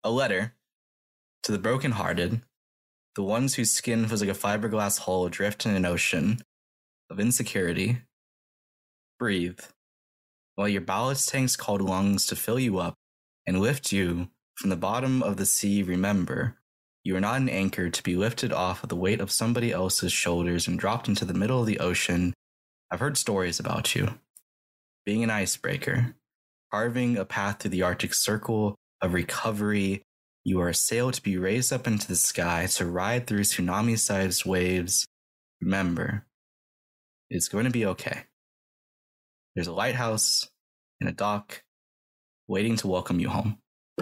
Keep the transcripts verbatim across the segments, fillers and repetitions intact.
A letter to the brokenhearted, the ones whose skin feels like a fiberglass hull adrift in an ocean of insecurity. Breathe, while your ballast tanks called lungs to fill you up and lift you from the bottom of the sea. Remember, you are not an anchor to be lifted off of the weight of somebody else's shoulders and dropped into the middle of the ocean. I've heard stories about you. Being an icebreaker, carving a path through the Arctic Circle of recovery. You are a sail to be raised up into the sky to ride through tsunami-sized waves. Remember, it's going to be okay. There's a lighthouse and a dock waiting to welcome you home.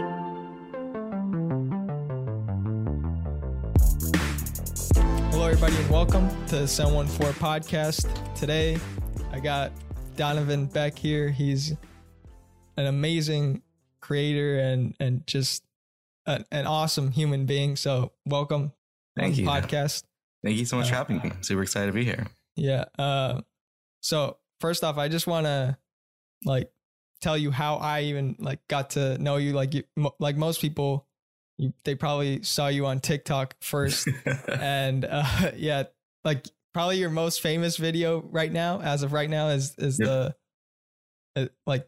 Hello, everybody, and welcome to the seven one four podcast. Today, I got Donovan Beck here. He's an amazing creator and and just a, an awesome human being. So, welcome. Thank you. Podcast. Thank you so much uh, for having me. Super excited to be here. Yeah. Uh, so first off, I just want to like tell you how I even like got to know you. Like you, mo- like most people, you, they probably saw you on TikTok first, and uh, yeah, like probably your most famous video right now, as of right now, is is yep. the uh, like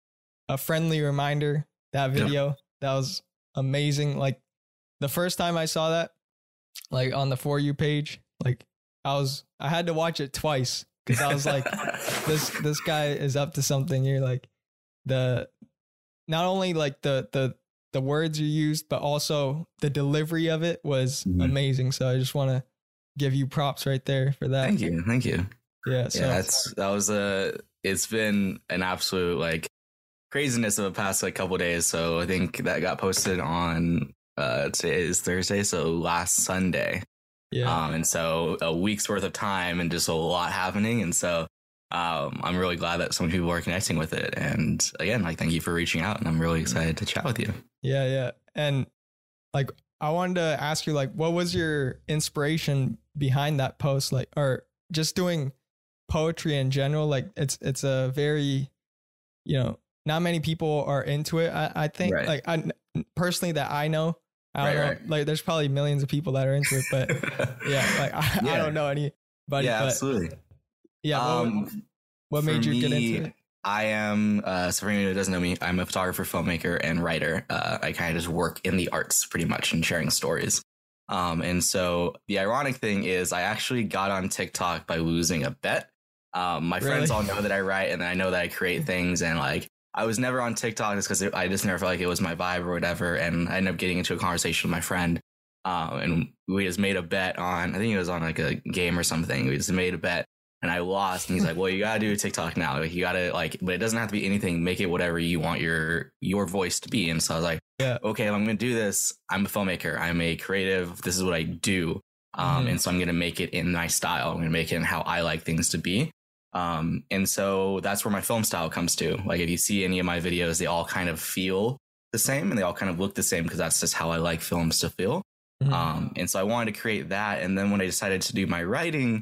a friendly reminder. That video yep. that was amazing. Like the first time I saw that, like on the For You page, like I was I had to watch it twice. Because I was like, this this guy is up to something. You're like the not only like the the the words you used, but also the delivery of it was mm-hmm. amazing. So I just want to give you props right there for that. Thank you, thank you. Yeah, so yeah, that's that was a. It's been an absolute like craziness of the past like couple of days. So I think that got posted on uh today is Thursday, so last Sunday. Yeah. Um, and so a week's worth of time and just a lot happening. And so um, I'm really glad that so many people are connecting with it. And again, like, thank you for reaching out. And I'm really excited to chat with you. Yeah. Yeah. And like, I wanted to ask you, like, what was your inspiration behind that post? Like, or just doing poetry in general? Like, it's, it's a very, you know, not many people are into it. I, I think right. like I personally that I know. I don't right, know. Right. Like, there's probably millions of people that are into it, but yeah, like I, yeah. I don't know anybody. Yeah, but absolutely. Yeah. What, um, what made you me, get into it? I am, uh, so for anyone who doesn't know me, I'm a photographer, filmmaker, and writer. Uh, I kind of just work in the arts pretty much and sharing stories. Um, and so the ironic thing is I actually got on TikTok by losing a bet. Um, my really? friends all know that I write and I know that I create things, and like, I was never on TikTok just because I just never felt like it was my vibe or whatever. And I ended up getting into a conversation with my friend. Um, and we just made a bet on, I think it was on like a game or something. We just made a bet and I lost. And he's like, well, you got to do TikTok now. Like, you got to like, but it doesn't have to be anything. Make it whatever you want your, your voice to be. And so I was like, yeah, okay, if I'm going to do this, I'm a filmmaker. I'm a creative. This is what I do. Um, mm-hmm. And so I'm going to make it in my style. I'm going to make it in how I like things to be. Um, and so that's where my film style comes to. Like, if you see any of my videos, they all kind of feel the same and they all kind of look the same because that's just how I like films to feel. Mm-hmm. Um, and so I wanted to create that. And then when I decided to do my writing,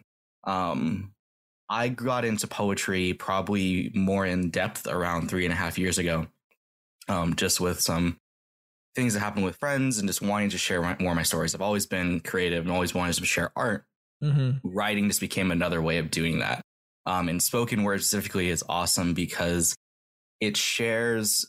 um, I got into poetry probably more in depth around three and a half years ago. Um, just with some things that happened with friends and just wanting to share more of my stories. I've always been creative and always wanted to share art. Mm-hmm. Writing just became another way of doing that. Um, and spoken word specifically is awesome because it shares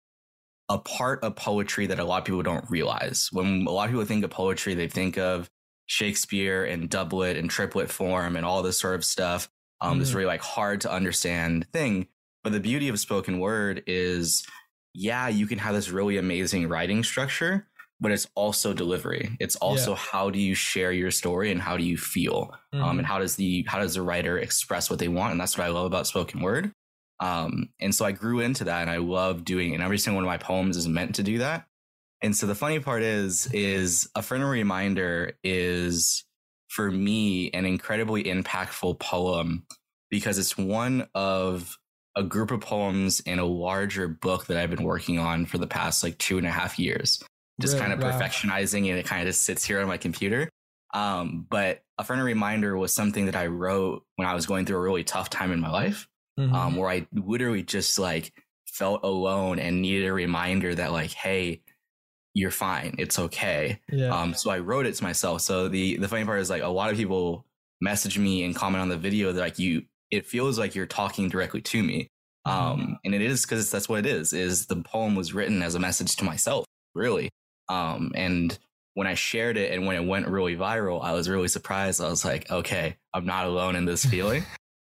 a part of poetry that a lot of people don't realize. When a lot of people think of poetry, they think of Shakespeare and doublet and triplet form and all this sort of stuff. Um, mm-hmm. This really like hard to understand thing. But the beauty of spoken word is, yeah, you can have this really amazing writing structure, but it's also delivery. It's also yeah. how do you share your story and how do you feel? Mm-hmm. Um, and how does the how does the writer express what they want? And that's what I love about spoken word. Um, and so I grew into that and I love doing it. And every single one of my poems is meant to do that. And so the funny part is, is a friendly reminder is for me an incredibly impactful poem because it's one of a group of poems in a larger book that I've been working on for the past like two and a half years. Just really? kind of wow. perfectionizing and it kind of just sits here on my computer. Um, but a friendly reminder was something that I wrote when I was going through a really tough time in my life, mm-hmm. um, where I literally just like felt alone and needed a reminder that like, hey, you're fine. It's okay. Yeah. Um, so I wrote it to myself. So the, the funny part is like a lot of people message me and comment on the video that like you, it feels like you're talking directly to me. Um, mm-hmm. And it is because that's what it is, is the poem was written as a message to myself, really. Um, and when I shared it and when it went really viral, I was really surprised. I was like, okay, I'm not alone in this feeling.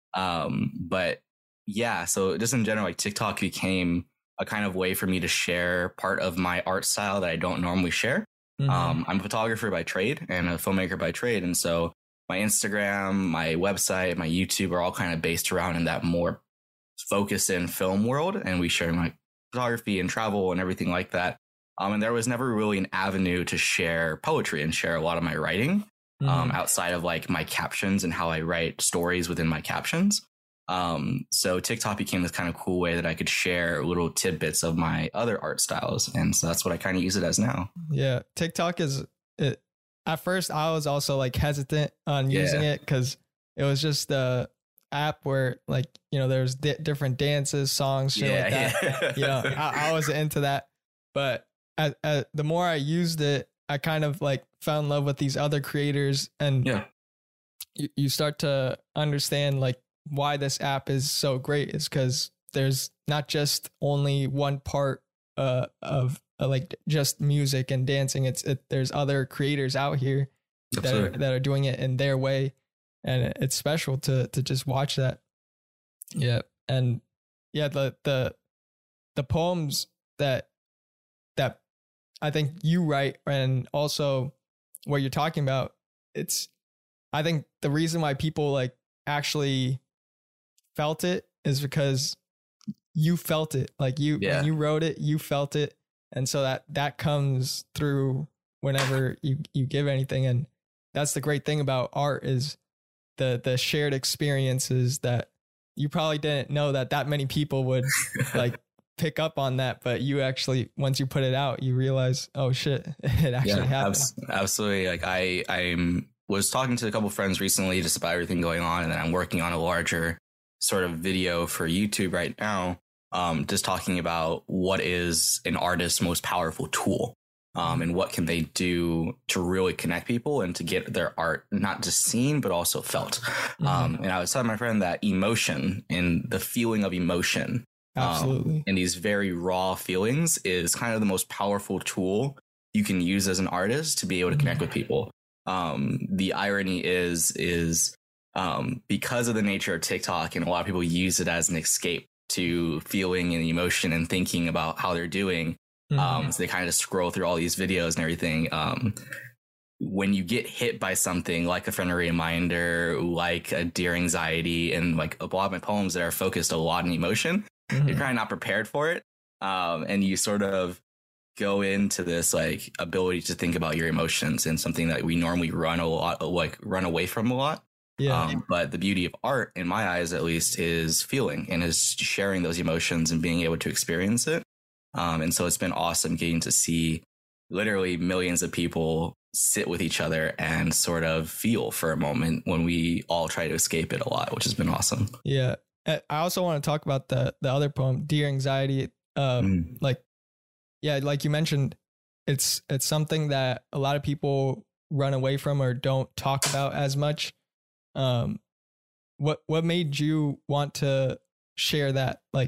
um, but yeah, so just in general, like TikTok became a kind of way for me to share part of my art style that I don't normally share. Mm-hmm. Um, I'm a photographer by trade and a filmmaker by trade. And so my Instagram, my website, my YouTube are all kind of based around in that more focus in film world. And we share my photography and travel and everything like that. Um, and there was never really an avenue to share poetry and share a lot of my writing mm-hmm. um, outside of like my captions and how I write stories within my captions. Um, so TikTok became this kind of cool way that I could share little tidbits of my other art styles. And so that's what I kind of use it as now. Yeah. TikTok is it. At first I was also like hesitant on yeah. using it because it was just the app where like, you know, there's di- different dances, songs, shit yeah, like that. Yeah. You know, I, I was into that, but as, as, the more I used it, I kind of like fell in love with these other creators, and yeah. you, you start to understand like why this app is so great is because there's not just only one part uh, of uh, like just music and dancing. It's it, there's other creators out here that are, that are doing it in their way, and it's special to to just watch that. Yeah, and yeah, the the the poems that that I think you write, and also what you're talking about, it's I think the reason why people like actually felt it is because you felt it. Like you yeah. when you wrote it, you felt it, and so that that comes through whenever you you give anything. And that's the great thing about art, is the the shared experiences that you probably didn't know that that many people would like pick up on that, but you actually, once you put it out, you realize, oh shit, it actually yeah, happened. Abs- absolutely. Like I, I'm was talking to a couple of friends recently just about everything going on, and then I'm working on a larger sort of video for YouTube right now. Um, just talking about what is an artist's most powerful tool, um, and what can they do to really connect people and to get their art not just seen but also felt. Mm-hmm. Um, and I was telling my friend that emotion and the feeling of emotion. Absolutely. Um, and these very raw feelings is kind of the most powerful tool you can use as an artist to be able to connect with people. Um, the irony is, is um, because of the nature of TikTok, and a lot of people use it as an escape to feeling and emotion and thinking about how they're doing. Mm-hmm. Um, so they kind of scroll through all these videos and everything. Um, when you get hit by something like a friendly reminder, like a Dear Anxiety, and like a lot of my poems that are focused a lot on emotion, mm-hmm. you're kind of not prepared for it. Um, and you sort of go into this like ability to think about your emotions, and something that we normally run a lot, like run away from a lot. Yeah. Um, but the beauty of art, in my eyes at least, is feeling and is sharing those emotions and being able to experience it. Um, and so it's been awesome getting to see literally millions of people sit with each other and sort of feel for a moment when we all try to escape it a lot, which has been awesome. Yeah. I also want to talk about the the other poem, Dear Anxiety. Um, mm. Like, yeah, like you mentioned, it's it's something that a lot of people run away from or don't talk about as much. Um, what what made you want to share that? Like,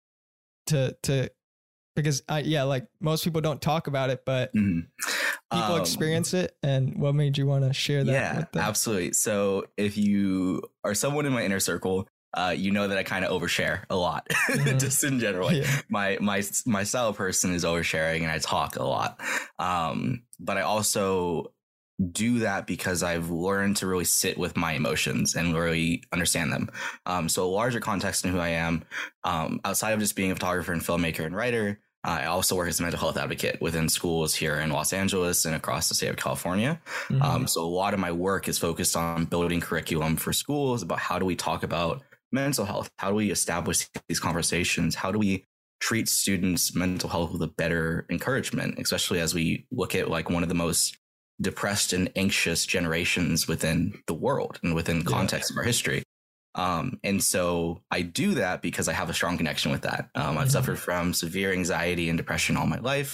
to to because I yeah, like most people don't talk about it, but mm. people um, experience it. And what made you want to share that? Yeah, with them? Absolutely. So if you are someone in my inner circle, Uh, you know that I kind of overshare a lot, mm-hmm. just in general. Like yeah. My my my style person is oversharing, and I talk a lot. Um, but I also do that because I've learned to really sit with my emotions and really understand them. Um, so a larger context in who I am, um, outside of just being a photographer and filmmaker and writer, uh, I also work as a mental health advocate within schools here in Los Angeles and across the state of California. Mm-hmm. Um, so a lot of my work is focused on building curriculum for schools about how do we talk about mental health? How do we establish these conversations? How do we treat students' mental health with a better encouragement, especially as we look at like one of the most depressed and anxious generations within the world and within context yeah. of our history. Um, and so I do that because I have a strong connection with that. Um, I've mm-hmm. suffered from severe anxiety and depression all my life.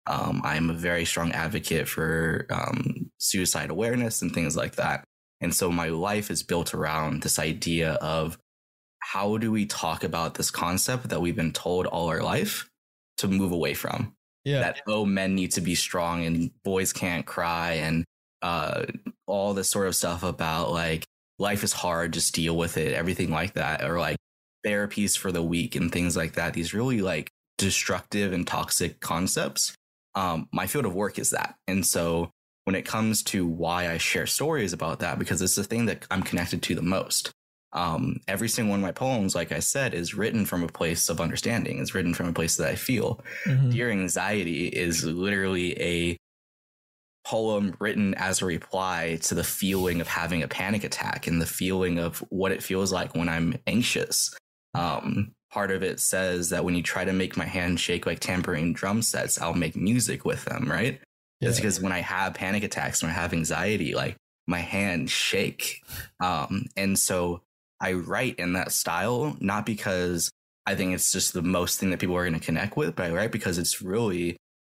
Um, I'm a very strong advocate for um, suicide awareness and things like that. And so my life is built around this idea of how do we talk about this concept that we've been told all our life to move away from? Yeah. That, oh, men need to be strong and boys can't cry, and uh, all this sort of stuff about like life is hard, just deal with it, everything like that, or like therapies for the weak and things like that. These really like destructive and toxic concepts. Um, my field of work is that. And so when it comes to why I share stories about that, because it's the thing that I'm connected to the most. Um, every single one of my poems, like I said, is written from a place of understanding. It's written from a place that I feel. Mm-hmm. Dear Anxiety is literally a poem written as a reply to the feeling of having a panic attack and the feeling of what it feels like when I'm anxious. Um, part of it says that when you try to make my hand shake like tambourine drum sets, I'll make music with them, right? Yeah. It's because when I have panic attacks, when I have anxiety, like my hands shake. Um, and so I write in that style, not because I think it's just the most thing that people are going to connect with, but I write because it's really,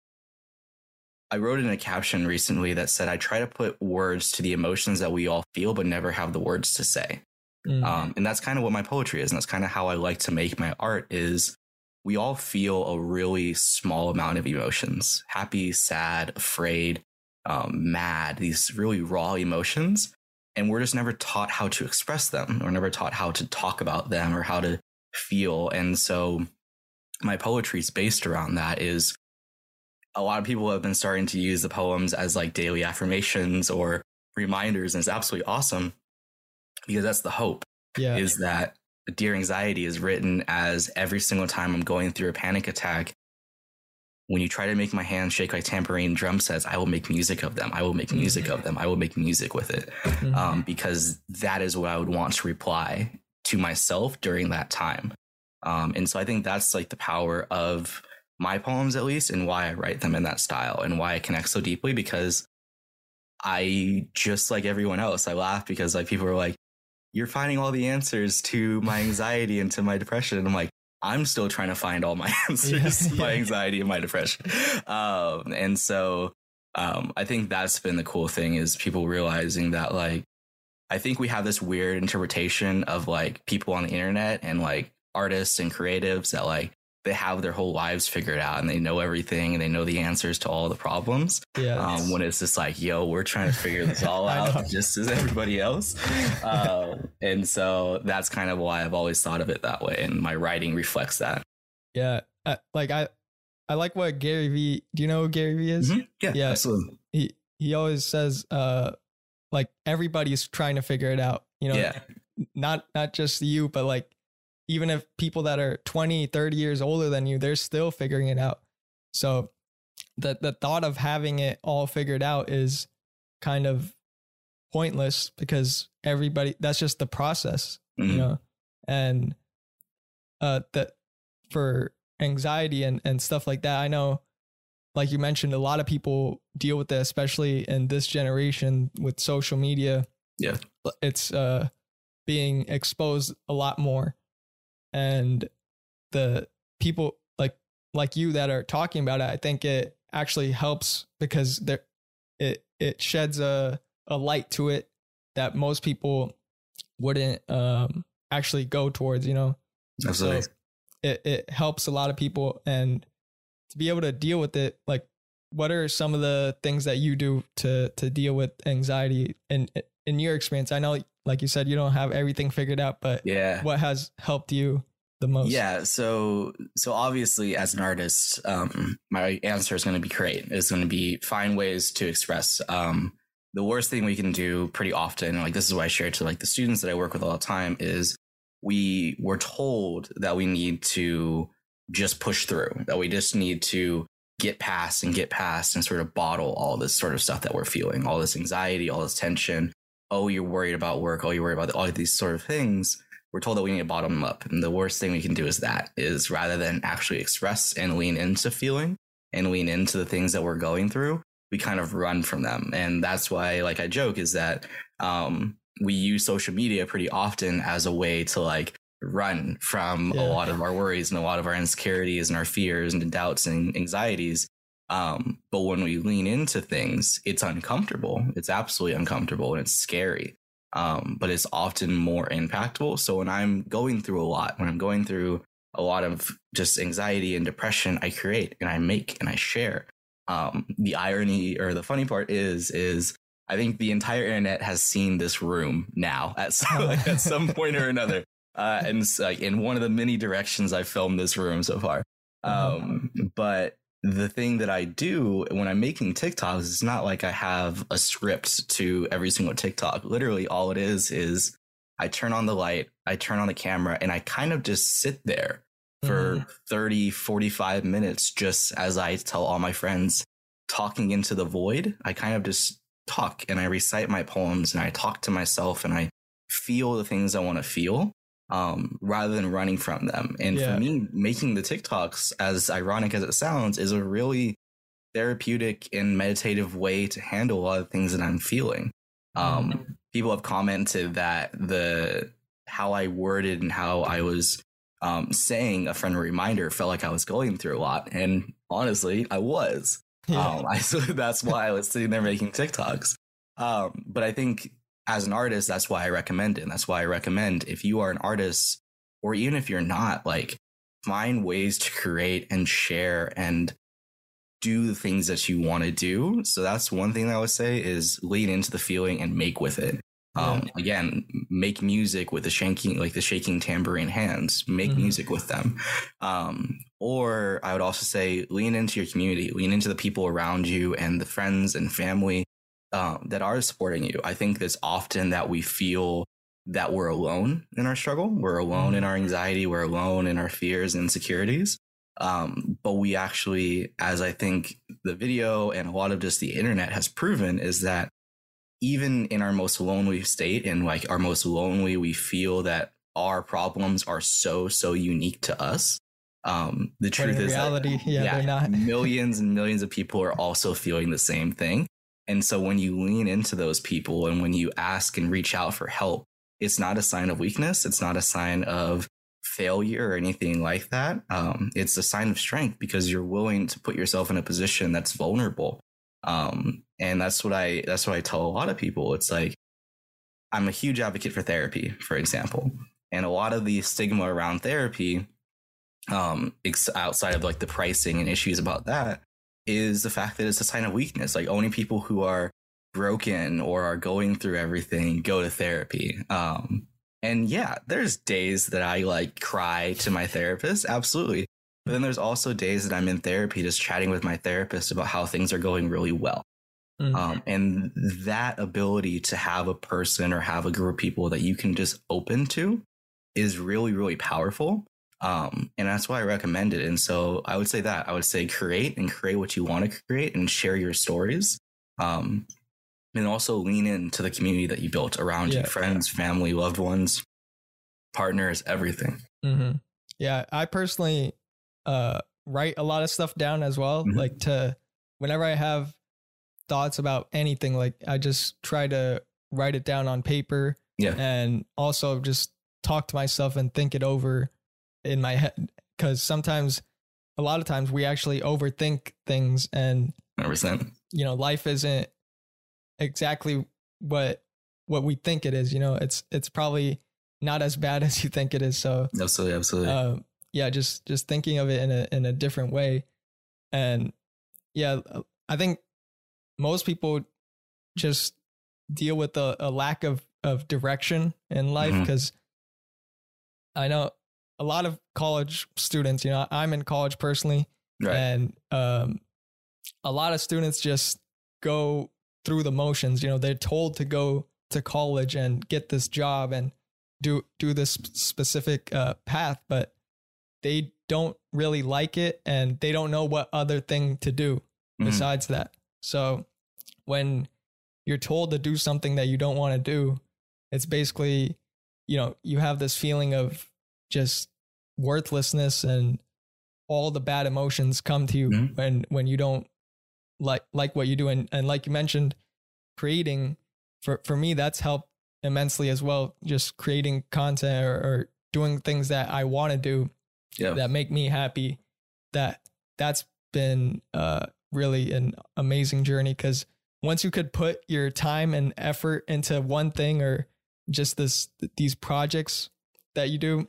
I wrote in a caption recently that said, I try to put words to the emotions that we all feel, but never have the words to say. Mm. Um, and that's kind of what my poetry is. And that's kind of how I like to make my art is we all feel a really small amount of emotions, happy, sad, afraid, um, mad, these really raw emotions. And we're just never taught how to express them. We're never taught how to talk about them or how to feel. And so my poetry is based around that. Is a lot of people have been starting to use the poems as like daily affirmations or reminders. And it's absolutely awesome because that's the hope. Yeah. Is that Dear Anxiety is written as every single time I'm going through a panic attack. When you try to make my hands shake like tambourine drum sets, I will make music of them. I will make music of them. I will make music with it. Mm-hmm. Um, because that is what I would want to reply to myself during that time. Um, and so I think that's like the power of my poems, at least, and why I write them in that style and why I connect so deeply, because I, just like everyone else, I laugh because like people are like, you're finding all the answers to my anxiety and to my depression. And I'm like, I'm still trying to find all my answers yeah, to my yeah. anxiety and my depression. Um, and so um, I think that's been the cool thing is people realizing that, like, I think we have this weird interpretation of like people on the internet and like artists and creatives that like they have their whole lives figured out and they know everything and they know the answers to all the problems. Yeah. Um, when it's just like, yo, we're trying to figure this all out just as everybody else. Uh, and so that's kind of why I've always thought of it that way. And my writing reflects that. Yeah. Uh, like I, I like what Gary Vee, do you know who Gary Vee is? Mm-hmm. Yeah, yeah, absolutely. He, he always says, uh, like everybody's trying to figure it out, you know, yeah. not, not just you, but like, even if people that are twenty, thirty years older than you, they're still figuring it out. So the, the thought of having it all figured out is kind of pointless because everybody, that's just the process, mm-hmm. you know, and uh, that for anxiety and, and stuff like that, I know, like you mentioned, a lot of people deal with it, especially in this generation with social media. Yeah. It's uh, being exposed a lot more. And the people like like you that are talking about it, I think it actually helps because there it it sheds a, a light to it that most people wouldn't um actually go towards, you know. Absolutely. So it, it helps a lot of people, and to be able to deal with it, like what are some of the things that you do to to deal with anxiety in in your experience? I know, like you said, you don't have everything figured out, but yeah, what has helped you the most? Yeah. So, so obviously as an artist, um, my answer is going to be create. It's going to be find ways to express. Um, the worst thing we can do pretty often, and like this is what I share to like the students that I work with all the time, is we were told that we need to just push through, that we just need to get past and get past and sort of bottle all this sort of stuff that we're feeling, all this anxiety, all this tension. Oh, you're worried about work. Oh, you're worried about all of these sort of things. We're told that we need to bottom them up. And the worst thing we can do is that is rather than actually express and lean into feeling and lean into the things that we're going through, we kind of run from them. And that's why, like I joke, is that um, we use social media pretty often as a way to like run from yeah. a lot of our worries and a lot of our insecurities and our fears and doubts and anxieties. Um, but when we lean into things, it's uncomfortable. It's absolutely uncomfortable and it's scary. Um, but it's often more impactful. So when I'm going through a lot, when I'm going through a lot of just anxiety and depression, I create and I make and I share. Um, the irony or the funny part is, is I think the entire internet has seen this room now at some, like, at some point or another. Uh, and it's like in one of the many directions I filmed this room so far. Um, but the thing that I do when I'm making TikToks, it's not like I have a script to every single TikTok. Literally all it is, is I turn on the light, I turn on the camera, and I kind of just sit there for mm. thirty, forty-five minutes, just as I tell all my friends, talking into the void. I kind of just talk and I recite my poems and I talk to myself and I feel the things I want to feel. Um, rather than running from them. And yeah. for me, making the TikToks, as ironic as it sounds, is a really therapeutic and meditative way to handle a lot of things that I'm feeling. Um, mm-hmm. People have commented that the how I worded and how I was um, saying a friendly reminder felt like I was going through a lot. And honestly, I was. Yeah. Um, I, so that's why I was sitting there making TikToks. Um, but I think as an artist, that's why I recommend it. And that's why I recommend, if you are an artist, or even if you're not, like, find ways to create and share and do the things that you want to do. So that's one thing that I would say, is lean into the feeling and make with it. Um, yeah. Again, make music with the shaking, like the shaking tambourine hands, make mm-hmm. music with them. Um, or I would also say, lean into your community, lean into the people around you and the friends and family Um, that are supporting you. I think it's often that we feel that we're alone in our struggle. We're alone mm. in our anxiety. We're alone in our fears and insecurities. Um, but we actually, as I think the video and a lot of just the internet has proven, is that even in our most lonely state and like our most lonely, we feel that our problems are so, so unique to us. Um, the truth is reality, that yeah, yeah, they're not. Millions and millions of people are also feeling the same thing. And so when you lean into those people and when you ask and reach out for help, it's not a sign of weakness. It's not a sign of failure or anything like that. Um, it's a sign of strength, because you're willing to put yourself in a position that's vulnerable. Um, and that's what I that's what I tell a lot of people. It's like, I'm a huge advocate for therapy, for example. And a lot of the stigma around therapy, um, outside of like the pricing and issues about that, is the fact that it's a sign of weakness. Like, only people who are broken or are going through everything go to therapy. Um, and yeah, there's days that I like cry to my therapist. Absolutely. But then there's also days that I'm in therapy just chatting with my therapist about how things are going really well. Mm-hmm. Um, and that ability to have a person or have a group of people that you can just open to is really, really powerful. Um, and that's why I recommend it. And so I would say that I would say create and create what you want to create and share your stories. Um, and also lean into the community that you built around yeah. you, friends, family, loved ones, partners, everything. Mm-hmm. Yeah. I personally, uh, write a lot of stuff down as well. Mm-hmm. Like to, whenever I have thoughts about anything, like I just try to write it down on paper. Yeah. And also just talk to myself and think it over in my head, because sometimes, a lot of times, we actually overthink things, and one hundred percent. You know, life isn't exactly what what we think it is. You know, it's it's probably not as bad as you think it is. So absolutely, absolutely. Uh, yeah, just just thinking of it in a in a different way, and yeah, I think most people just deal with a, a lack of of direction in life, because mm-hmm. I know a lot of college students, you know, I'm in college personally, right. and um, a lot of students just go through the motions. You know, they're told to go to college and get this job and do do this specific uh, path, but they don't really like it, and they don't know what other thing to do mm-hmm. besides that. So when you're told to do something that you don't want to do, it's basically, you know, you have this feeling of just worthlessness, and all the bad emotions come to you mm-hmm. when when you don't like like what you do. And, and like you mentioned, creating, for for me, that's helped immensely as well. Just creating content, or, or doing things that I want to do, yeah. that make me happy. That that's been uh really an amazing journey, because once you could put your time and effort into one thing or just this these projects that you do,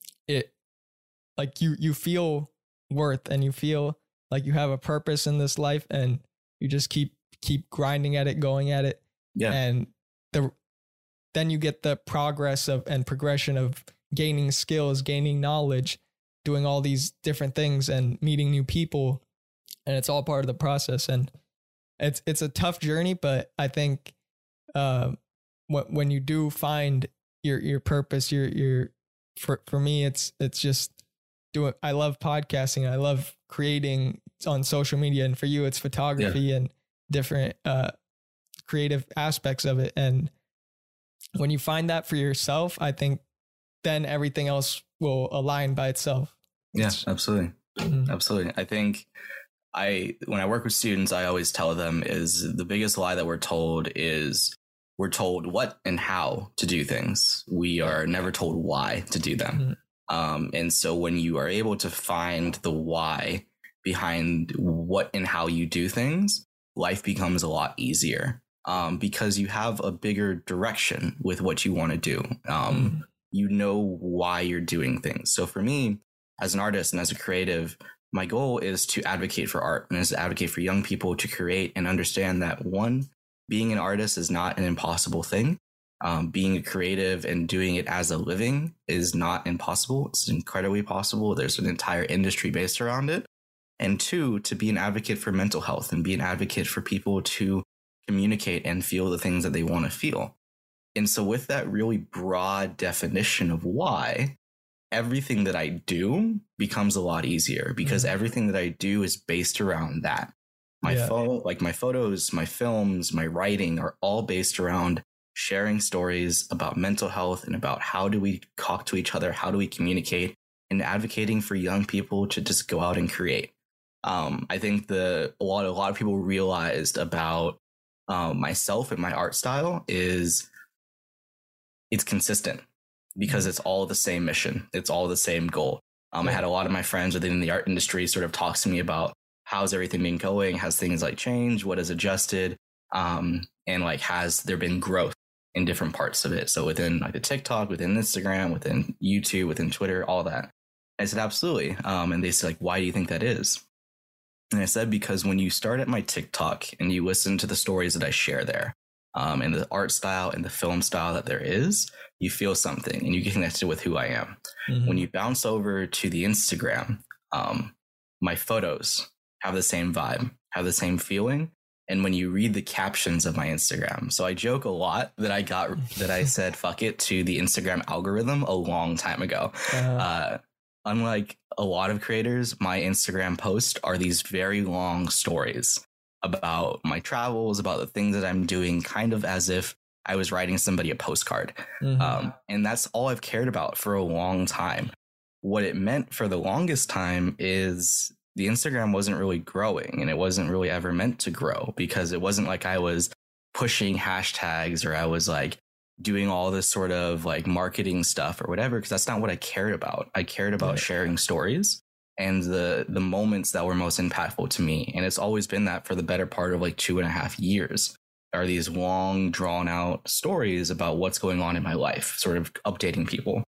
it like you you feel worth and you feel like you have a purpose in this life, and you just keep keep grinding at it, going at it. Yeah. And the then you get the progress of and progression of gaining skills, gaining knowledge, doing all these different things and meeting new people. And it's all part of the process. And it's it's a tough journey, but I think uh, when when you do find your your purpose, your your for for me, it's it's just doing. I love podcasting. I love creating on social media, and for you, it's photography yeah. and different uh, creative aspects of it. And when you find that for yourself, I think then everything else will align by itself. Yeah, It's- absolutely. Mhm. Absolutely. I think I, when I work with students, I always tell them is the biggest lie that we're told is we're told what and how to do things. We are never told why to do them. Mhm. Um, and so when you are able to find the why behind what and how you do things, life becomes a lot easier. Um, because you have a bigger direction with what you want to do. Um, Mhm. You know why you're doing things. So for me, as an artist and as a creative, my goal is to advocate for art and is to advocate for young people to create and understand that, one, being an artist is not an impossible thing. Um, being a creative and doing it as a living is not impossible. It's incredibly possible. There's an entire industry based around it. And two, to be an advocate for mental health and be an advocate for people to communicate and feel the things that they want to feel. And so with that really broad definition of why, everything that I do becomes a lot easier because Mhm. everything that I do is based around that. My Yeah. phone, like my photos, my films, my writing are all based around sharing stories about mental health and about how do we talk to each other, how do we communicate, and advocating for young people to just go out and create. Um, I think the a lot a lot of people realized about um, myself and my art style is it's consistent because it's all the same mission. It's all the same goal. Um, I had a lot of my friends within the art industry sort of talk to me about how's everything been going? Has things like changed? What has adjusted? Um, and like, has there been growth in different parts of it? So within like the TikTok, within Instagram, within YouTube, within Twitter, all that. I said, absolutely. Um, and they said, like, why do you think that is? And I said, because when you start at my TikTok and you listen to the stories that I share there, um, and the art style and the film style that there is, you feel something and you get connected with who I am. Mhm. When you bounce over to the Instagram, um, my photos have the same vibe, have the same feeling. And when you read the captions of my Instagram, so I joke a lot that I got, that I said, fuck it to the Instagram algorithm a long time ago. Uh, Uh, unlike a lot of creators, my Instagram posts are these very long stories about my travels, about the things that I'm doing, kind of as if I was writing somebody a postcard. mhm. Um, and that's all I've cared about for a long time. What it meant for the longest time is the Instagram wasn't really growing, and it wasn't really ever meant to grow because it wasn't like I was pushing hashtags or I was like doing all this sort of like marketing stuff or whatever, because that's not what I cared about. I cared about Yeah. sharing stories and the the moments that were most impactful to me. And it's always been that for the better part of like two and a half years. Are these long, drawn out stories about what's going on in my life, sort of updating people.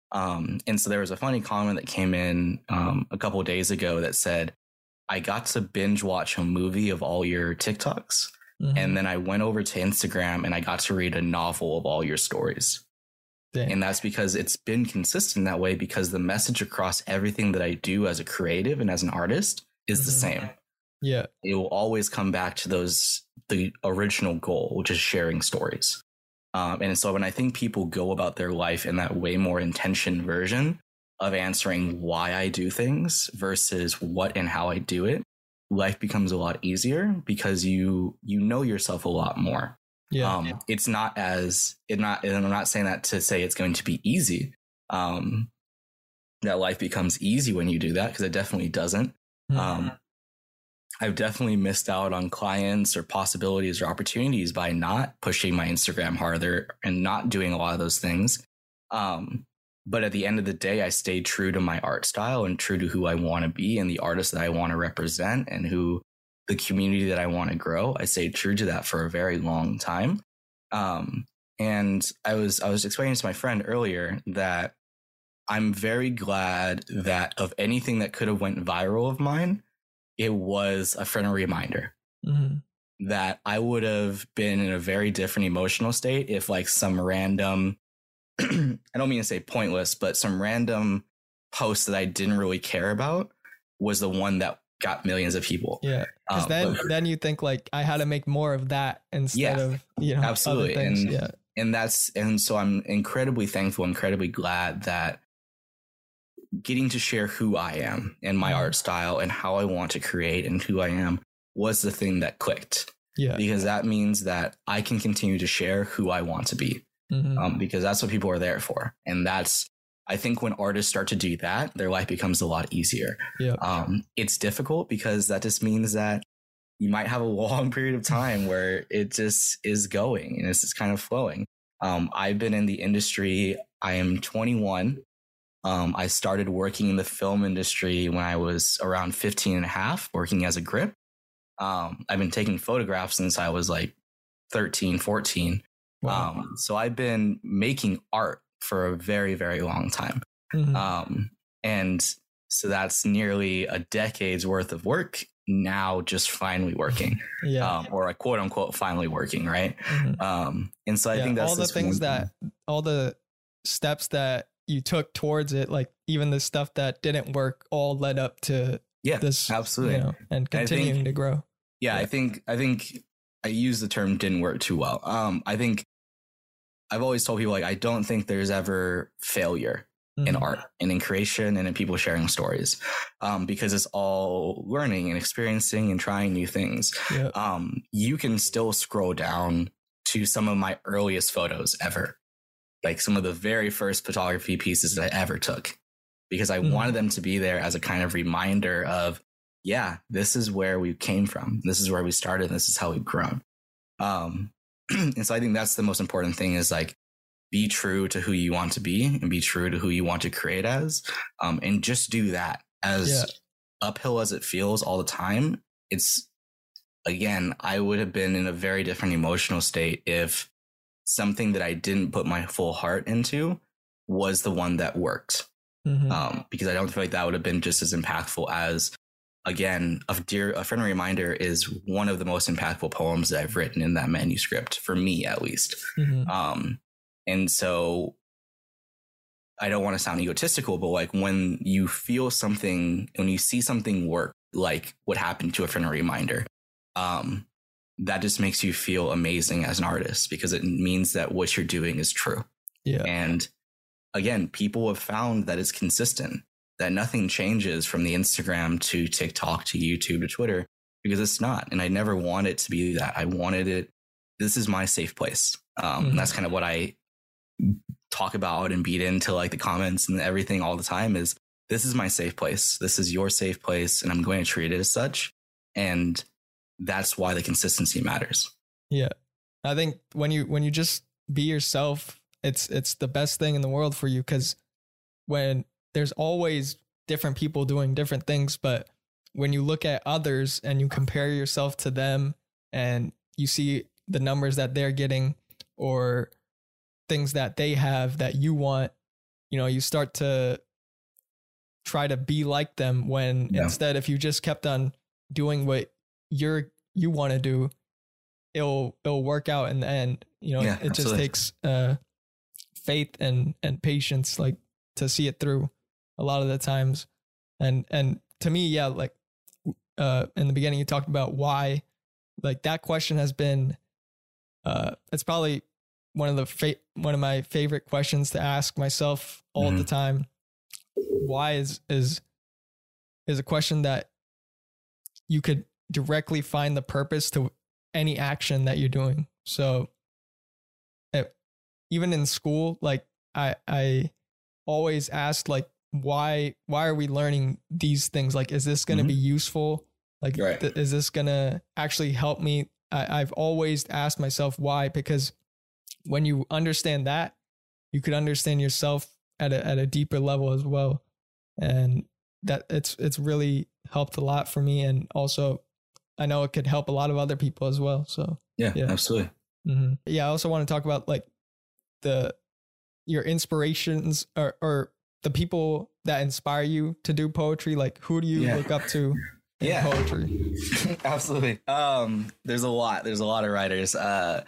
Um, and so there was a funny comment that came in um, a couple of days ago that said, I got to binge watch a movie of all your TikToks. Mhm. And then I went over to Instagram and I got to read a novel of all your stories. Dang. And that's because it's been consistent that way, because the message across everything that I do as a creative and as an artist is the Mhm. same. Yeah. It will always come back to those, the original goal, which is sharing stories. Um, and so when I think people go about their life in that way more intention version of answering why I do things versus what and how I do it, life becomes a lot easier because you you know yourself a lot more. Yeah. Um, it's not as it not, and I'm not saying that to say it's going to be easy. Um, that life becomes easy when you do that, because it definitely doesn't. Mhm. Um, I've definitely missed out on clients or possibilities or opportunities by not pushing my Instagram harder and not doing a lot of those things. Um, but at the end of the day, I stayed true to my art style and true to who I want to be and the artist that I want to represent and who the community that I want to grow. I stayed true to that for a very long time. Um, and I was I was explaining to my friend earlier that I'm very glad that of anything that could have went viral of mine, it was a friendly reminder. Mm-hmm. That I would have been in a very different emotional state if like some random, I don't mean to say pointless, but some random post that I didn't really care about was the one that got millions of people. Yeah. Because um, then, but, then you think like I had to make more of that instead yeah, of, you know, absolutely. Other things. And, yeah. and that's, and so I'm incredibly thankful, incredibly glad that getting to share who I am and my mm-hmm. art style and how I want to create and who I am was the thing that clicked. Yeah. Because that means that I can continue to share who I want to be. Mm-hmm. Um, because that's what people are there for. And that's, I think when artists start to do that, their life becomes a lot easier. Yeah. Um, it's difficult because that just means that you might have a long period of time where it just is going and it's just kind of flowing. Um, I've been in the industry. I am twenty-one. Um, I started working in the film industry when I was around fifteen and a half, working as a grip. Um, I've been taking photographs since I was like thirteen, fourteen. Wow. Um, so I've been making art for a very, very long time. Mm-hmm. Um, and so that's nearly a decade's worth of work now just finally working. Yeah. Um, or a quote unquote finally working, right? Mm-hmm. Um, and so I yeah, think that's all the things that, thing. all the steps that you took towards it, like even the stuff that didn't work all led up to yeah, this, absolutely. You know, and continuing think, to grow. Yeah, yeah. I think, I think I use the term didn't work too well. Um, I think I've always told people like, I don't think there's ever failure mm-hmm. in art and in creation and in people sharing stories, um, because it's all learning and experiencing and trying new things. Yep. Um, you can still scroll down to some of my earliest photos ever, like some of the very first photography pieces that I ever took, because I mm-hmm. wanted them to be there as a kind of reminder of, yeah, this is where we came from. This is where we started. And this is how we've grown. Um, and so I think that's the most important thing is like, be true to who you want to be and be true to who you want to create as, um, and just do that as yeah. uphill as it feels all the time. It's again, I would have been in a very different emotional state if something that I didn't put my full heart into was the one that worked. Mm-hmm. Um, because I don't feel like that would have been just as impactful as, again, a dear, a friendly reminder is one of the most impactful poems that I've written in that manuscript, for me at least. Mm-hmm. Um, and so I don't want to sound egotistical, but like when you feel something, when you see something work, like what happened to a friendly reminder, um, that just makes you feel amazing as an artist because it means that what you're doing is true. Yeah. And again, people have found that it's consistent, that nothing changes from the Instagram to TikTok to YouTube to Twitter, because it's not. And I never wanted it to be that. I wanted it. This is my safe place. Um, mm-hmm. And that's kind of what I talk about and beat into like the comments and everything all the time is this is my safe place. This is your safe place. And I'm going to treat it as such. And that's why the consistency matters. Yeah. I think when you, when you just be yourself, it's, it's the best thing in the world for you. Cause when there's always different people doing different things, but when you look at others and you compare yourself to them and you see the numbers that they're getting or things that they have that you want, you know, you start to try to be like them when yeah. instead, if you just kept on doing what you're, you want to do, it'll, it'll work out in the end. You know, yeah, it absolutely. just takes uh, faith and, and patience, like to see it through a lot of the times. And, and to me, yeah, like uh, in the beginning, you talked about why, like that question has been, uh, it's probably one of the fa- one of my favorite questions to ask myself all mm-hmm. the time. Why is is is a question that you could directly find the purpose to any action that you're doing. So it, even in school, like I I always asked like why why are we learning these things? Like, is this going to mm-hmm. be useful? Like, right. th- is this going to actually help me? I, I've always asked myself why, because when you understand that, you could understand yourself at a at a deeper level as well. And that it's it's really helped a lot for me. And also I know it could help a lot of other people as well. So yeah, yeah. absolutely. Mm-hmm. Yeah. I also want to talk about like the, your inspirations or, or the people that inspire you to do poetry. Like who do you yeah. look up to in yeah. poetry? Absolutely. Um, there's a lot, there's a lot of writers. Uh,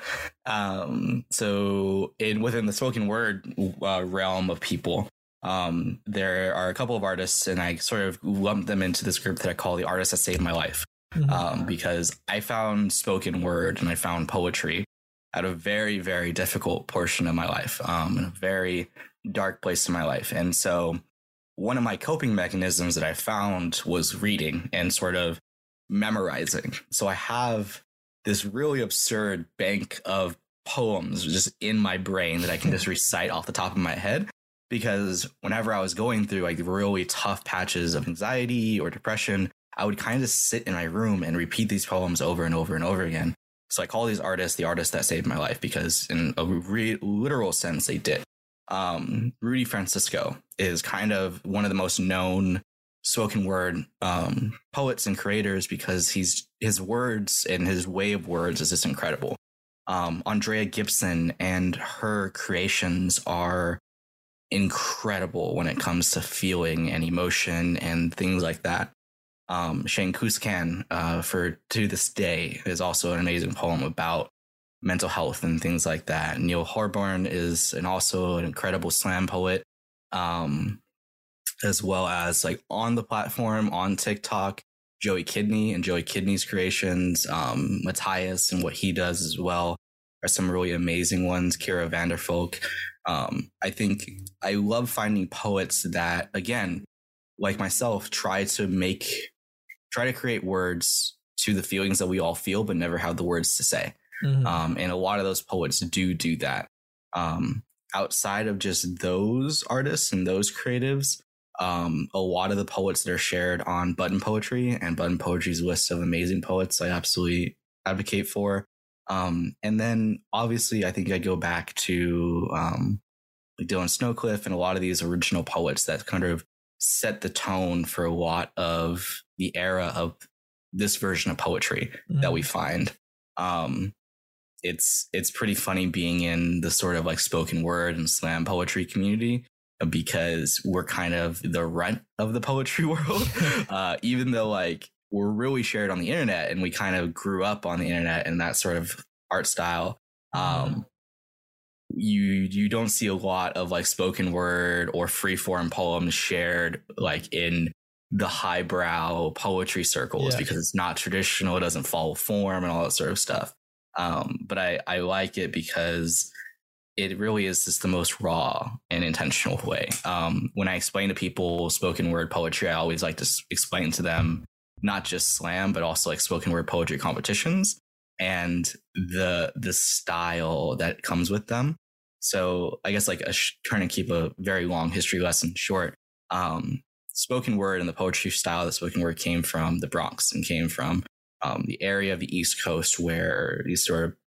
um, so in, within the spoken word uh, realm of people, um, there are a couple of artists, and I sort of lump them into this group that I call the artists that saved my life. Mm-hmm. Um, because I found spoken word and I found poetry at a very, very difficult portion of my life, um, in a very dark place in my life. And so one of my coping mechanisms that I found was reading and sort of memorizing. So I have this really absurd bank of poems just in my brain that I can just recite off the top of my head, because whenever I was going through like really tough patches of anxiety or depression, I would kind of sit in my room and repeat these poems over and over and over again. So I call these artists the artists that saved my life, because in a re- literal sense, they did. Um, Rudy Francisco is kind of one of the most known spoken word um, poets and creators, because he's his words and his way of words is just incredible. Um, Andrea Gibson and her creations are incredible when it comes to feeling and emotion and things like that. Um, Shane Kooskan, uh, for To This Day, is also an amazing poem about mental health and things like that. Neil Horborn is an also an incredible slam poet, um, as well as like on the platform on TikTok, Joey Kidney and Joey Kidney's creations, um, Matthias and what he does as well are some really amazing ones. Kira Vanderfolk. Um, I think I love finding poets that, again, like myself, try to make, try to create words to the feelings that we all feel, but never have the words to say. Mm-hmm. Um, and a lot of those poets do do that. Um, outside of just those artists and those creatives, um, a lot of the poets that are shared on Button Poetry and Button Poetry's list of amazing poets, I absolutely advocate for. Um, and then obviously, I think I go back to um, like Dylan Snowcliffe and a lot of these original poets that kind of set the tone for a lot of the era of this version of poetry mm-hmm. that we find. Um, it's it's pretty funny being in the sort of like spoken word and slam poetry community, because we're kind of the runt of the poetry world, uh, even though like we're really shared on the internet and we kind of grew up on the internet and that sort of art style. Um, mm. You you don't see a lot of like spoken word or free form poems shared like in the highbrow poetry circles, yeah. because it's not traditional, it doesn't follow form and all that sort of stuff. Um, but I, I like it because it really is just the most raw and intentional way. Um, when I explain to people spoken word poetry, I always like to s- explain to them not just slam, but also like spoken word poetry competitions and the the style that comes with them. So I guess like a sh- trying to keep a very long history lesson short. Um, spoken word and the poetry style that spoken word came from the Bronx and came from Um, the area of the East Coast where these sort of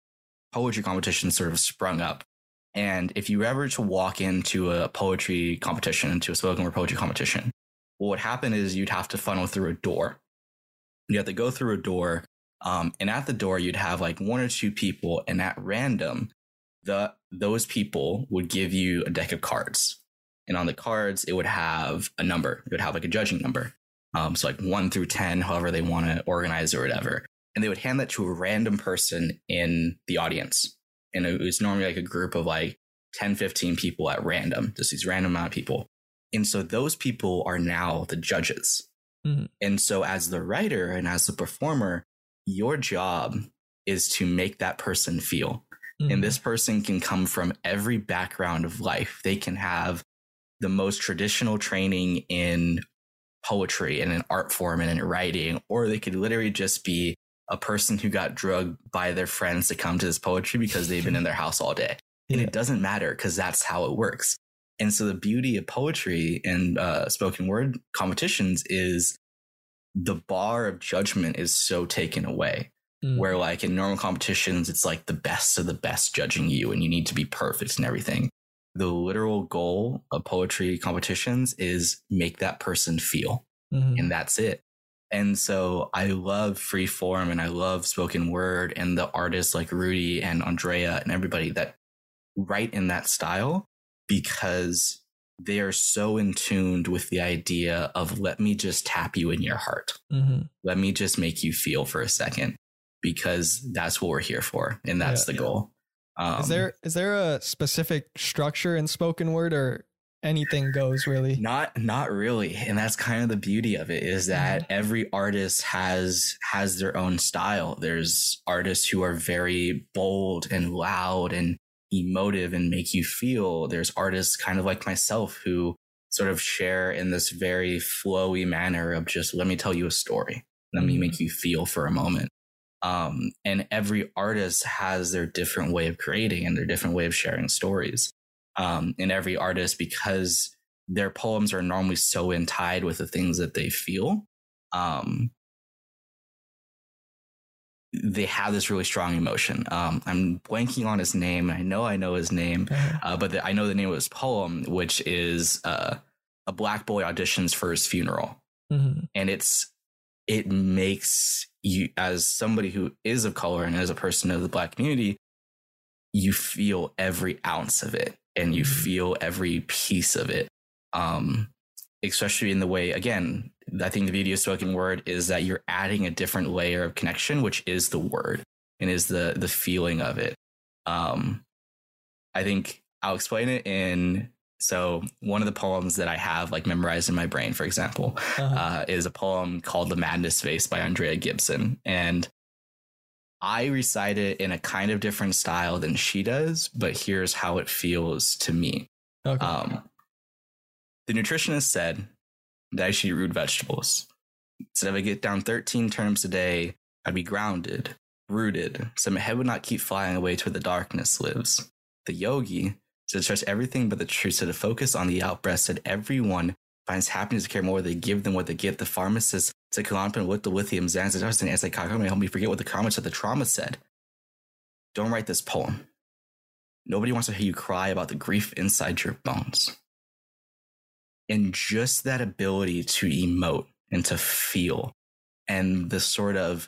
poetry competitions sort of sprung up. And if you were ever to walk into a poetry competition, into a spoken word poetry competition, what would happen is you'd have to funnel through a door. You have to go through a door. Um, and at the door, you'd have like one or two people. And at random, the those people would give you a deck of cards. And on the cards, it would have a number. It would have like a judging number. Um, so like one through ten, however they want to organize or whatever. And they would hand that to a random person in the audience. And it was normally like a group of like ten, fifteen people at random, just these random amount of people. And so those people are now the judges. Mm-hmm. And so as the writer and as the performer, your job is to make that person feel. Mm-hmm. And this person can come from every background of life. They can have the most traditional training in poetry and an art form and in writing, or they could literally just be a person who got drugged by their friends to come to this poetry because they've been in their house all day. And yeah. It doesn't matter because that's how it works. And so the beauty of poetry and uh, spoken word competitions is the bar of judgment is so taken away. Mm. Where like in normal competitions, it's like the best of the best judging you and you need to be perfect and everything. The literal goal of poetry competitions is make that person feel. Mm-hmm. And that's it. And so I love free form and I love spoken word and the artists like Rudy and Andrea and everybody that write in that style, because they are so in tuned with the idea of let me just tap you in your heart. Mm-hmm. Let me just make you feel for a second, because that's what we're here for. And that's Yeah, the yeah. goal. Um, Is there is there a specific structure in spoken word, or anything goes really? Not not really. And that's kind of the beauty of it, is that Mm-hmm. every artist has has their own style. There's artists who are very bold and loud and emotive and make you feel. There's artists kind of like myself who sort of share in this very flowy manner of just let me tell you a story. Let me make you feel for a moment. Um, and every artist has their different way of creating and their different way of sharing stories. Um, and every artist, because their poems are normally so in tied with the things that they feel, um, they have this really strong emotion. Um, I'm blanking on his name. I know I know his name, uh, but the, I know the name of his poem, which is uh, a black boy auditions for his funeral. Mm-hmm. And it's it makes you, as somebody who is of color and as a person of the Black community, you feel every ounce of it and you Mm-hmm. feel every piece of it. Um, especially in the way, again, I think the beauty of spoken word is that you're adding a different layer of connection, which is the word and is the the feeling of it. Um, I think I'll explain it in. So one of the poems that I have like memorized in my brain, for example, Uh-huh. uh, is a poem called The Madness Face by Andrea Gibson. And I recite it in a kind of different style than she does, but here's how it feels to me. Okay. Um, the nutritionist said that I should eat root vegetables. Said if I get down thirteen turnips a day, I'd be grounded, rooted, so my head would not keep flying away to where the darkness lives. The yogi said to trust everything but the truth, so to focus on the out-breath, said everyone finds happiness to care more, they give them what they get. The pharmacist said Klonopin with the lithium, Xanax, and antipsychotic may help me forget what the karma said. The trauma said, don't write this poem. Nobody wants to hear you cry about the grief inside your bones. And just that ability to emote and to feel, and the sort of,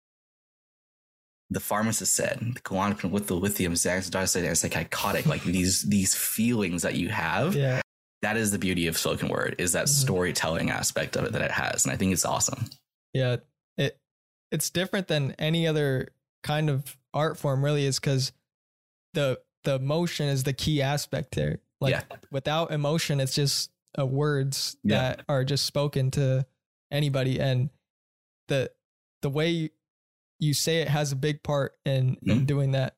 the pharmacist said, the Klonopin with the lithium, Xanax, and antipsychotic, like these these feelings that you have. Yeah. That is the beauty of spoken word, is that Mhm. storytelling aspect of it that it has. And I think it's awesome. Yeah. It it's different than any other kind of art form, really, is because the the emotion is the key aspect there. Like Yeah. without emotion, it's just uh, words Yeah. that are just spoken to anybody, and the the way you, you say it has a big part in, in Mhm. doing that.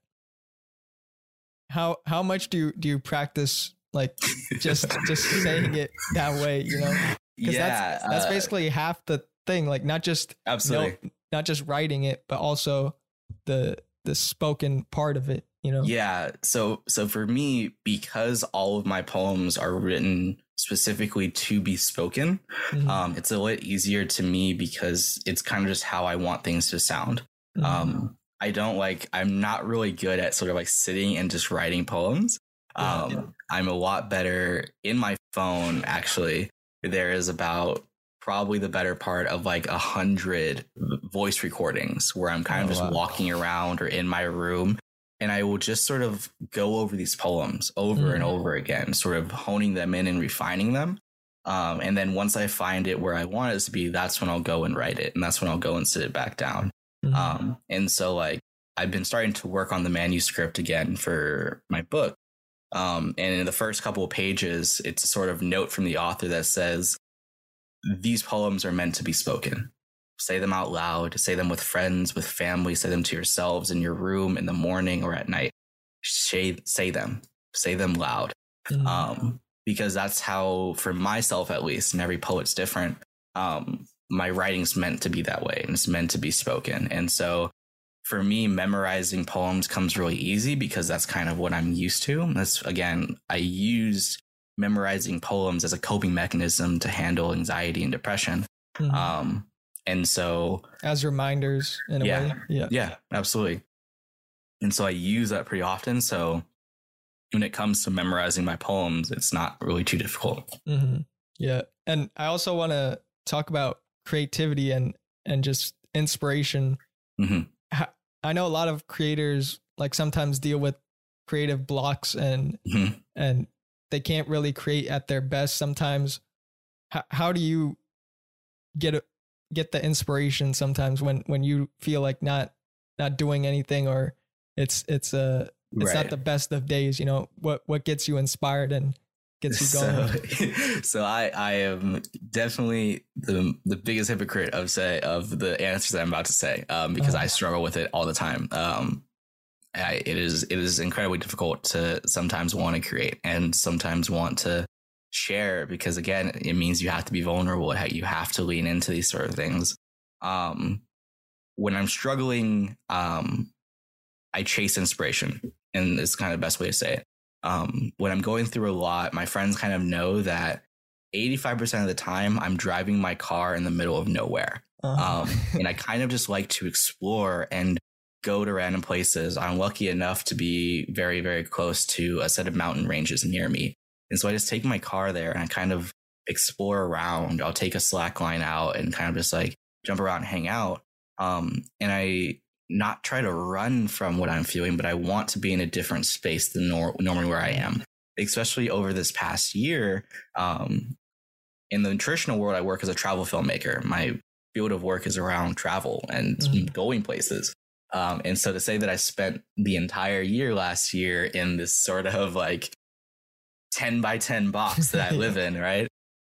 How how much do you do you practice like just just saying it that way, you know? Because yeah, that's that's uh, basically half the thing. Like not just absolutely. no, not just writing it, but also the the spoken part of it, you know? Yeah. So so for me, because all of my poems are written specifically to be spoken, Mhm. um, it's a little easier to me because it's kind of just how I want things to sound. Mhm. Um, I don't like, I'm not really good at sort of like sitting and just writing poems. Yeah, Um, yeah. I'm a lot better in my phone. Actually, there is about probably the better part of like a hundred voice recordings where I'm kind of Oh, just wow. walking around or in my room, and I will just sort of go over these poems over and Mhm. over again, sort of honing them in and refining them. Um, and then once I find it where I want it to be, that's when I'll go and write it, and that's when I'll go and sit it back down. Mhm. Um, and so like I've been starting to work on the manuscript again for my book. Um, and in the first couple of pages, it's a sort of note from the author that says, these poems are meant to be spoken. Say them out loud, say them with friends, with family, say them to yourselves in your room in the morning or at night. Say, say them, say them loud. Mhm. Um, because that's how, for myself at least, and every poet's different, um, my writing's meant to be that way, and it's meant to be spoken. And so for me, memorizing poems comes really easy because that's kind of what I'm used to. That's, again, I used memorizing poems as a coping mechanism to handle anxiety and depression. Mhm. Um, and so, As reminders in a yeah, way. Yeah. yeah, absolutely. And so I use that pretty often. So when it comes to memorizing my poems, it's not really too difficult. hmm Yeah. And I also want to talk about creativity and and just inspiration. Mm-hmm. I know a lot of creators like sometimes deal with creative blocks and Mm-hmm. and they can't really create at their best sometimes. How, how do you get get the inspiration sometimes when when you feel like not not doing anything, or it's it's a it's Right. not the best of days, you know? What what gets you inspired and gets you going? So, so I, I am definitely the the biggest hypocrite of say of the answers that I'm about to say, um, because Uh-huh. I struggle with it all the time. Um, I, it is it is incredibly difficult to sometimes want to create and sometimes want to share, because again, it means you have to be vulnerable. You have to lean into these sort of things. Um, when I'm struggling, um, I chase inspiration, and it's kind of the best way to say it. Um, when I'm going through a lot, my friends kind of know that eighty-five percent of the time I'm driving my car in the middle of nowhere. Uh-huh. Um, and I kind of just like to explore and go to random places. I'm lucky enough to be very, very close to a set of mountain ranges near me. And so I just take my car there and I kind of explore around. I'll take a slack line out and kind of just like jump around and hang out. Um, and I not try to run from what I'm feeling, but I want to be in a different space than nor- normally where I am, especially over this past year. Um, in the traditional world, I work as a travel filmmaker. My field of work is around travel and Mhm. going places. Um, and so to say that I spent the entire year last year in this sort of like ten by ten box that I live in, right?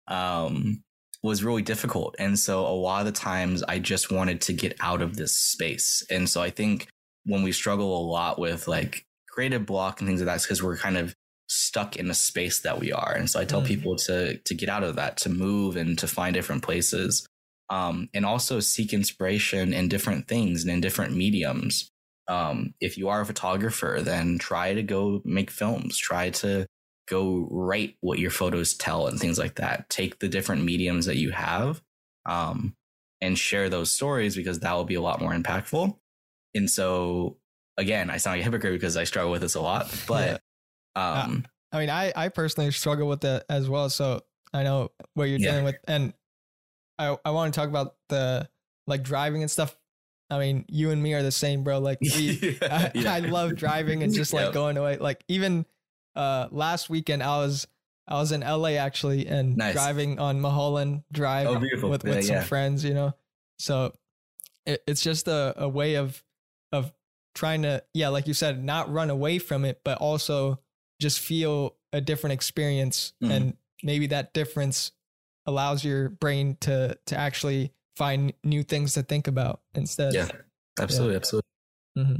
Um, was really difficult. And so a lot of the times I just wanted to get out of this space. And so I think when we struggle a lot with like creative block and things like that, it's because we're kind of stuck in a space that we are. And so I tell Mm. people to to get out of that, to move and to find different places. Um, and also seek inspiration in different things and in different mediums. Um, if you are a photographer, then try to go make films, try to go write what your photos tell and things like that. Take the different mediums that you have, um, and share those stories, because that will be a lot more impactful. And so again, I sound like a hypocrite because I struggle with this a lot, but Yeah. um, I mean, I, I personally struggle with it as well. So I know what you're Yeah. dealing with. And I, I want to talk about the like driving and stuff. I mean, you and me are the same, bro. Like we, I, Yeah. I love driving and just like Yep. going away. Like even uh, last weekend, I was I was in L A actually and Nice. driving on Mulholland Drive Oh, beautiful. with, with Yeah, some yeah. friends, you know. So it, it's just a, a way of of trying to, yeah, like you said, not run away from it, but also just feel a different experience. Mhm. And maybe that difference allows your brain to to actually find new things to think about instead. Yeah, absolutely, absolutely. Mm-hmm.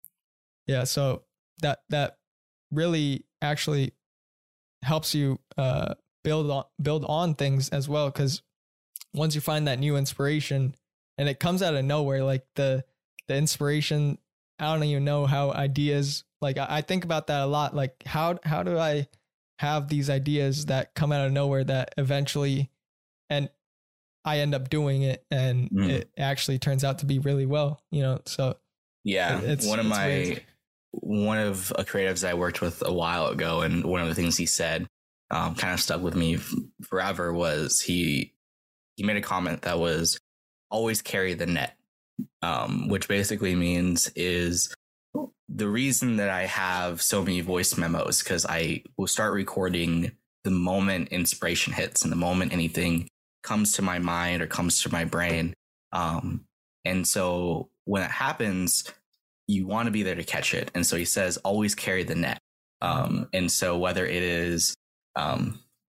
Yeah, so that that really actually helps you uh, build on build on things as well, because once you find that new inspiration and it comes out of nowhere, like the the inspiration, I don't even know how ideas, like I, I think about that a lot. Like how how do I have these ideas that come out of nowhere that eventually, and I end up doing it and Mm. it actually turns out to be really well, you know? So Yeah, It's- one of it's my weird. one of a creatives I worked with a while ago, and one of the things he said um, kind of stuck with me f- forever was he he made a comment that was always carry the net, um, which basically means is the reason that I have so many voice memos, because I will start recording the moment inspiration hits and the moment anything comes to my mind or comes to my brain. Um, and so when it happens, you want to be there to catch it. And so he says, always carry the net. Um, and so whether it is, um,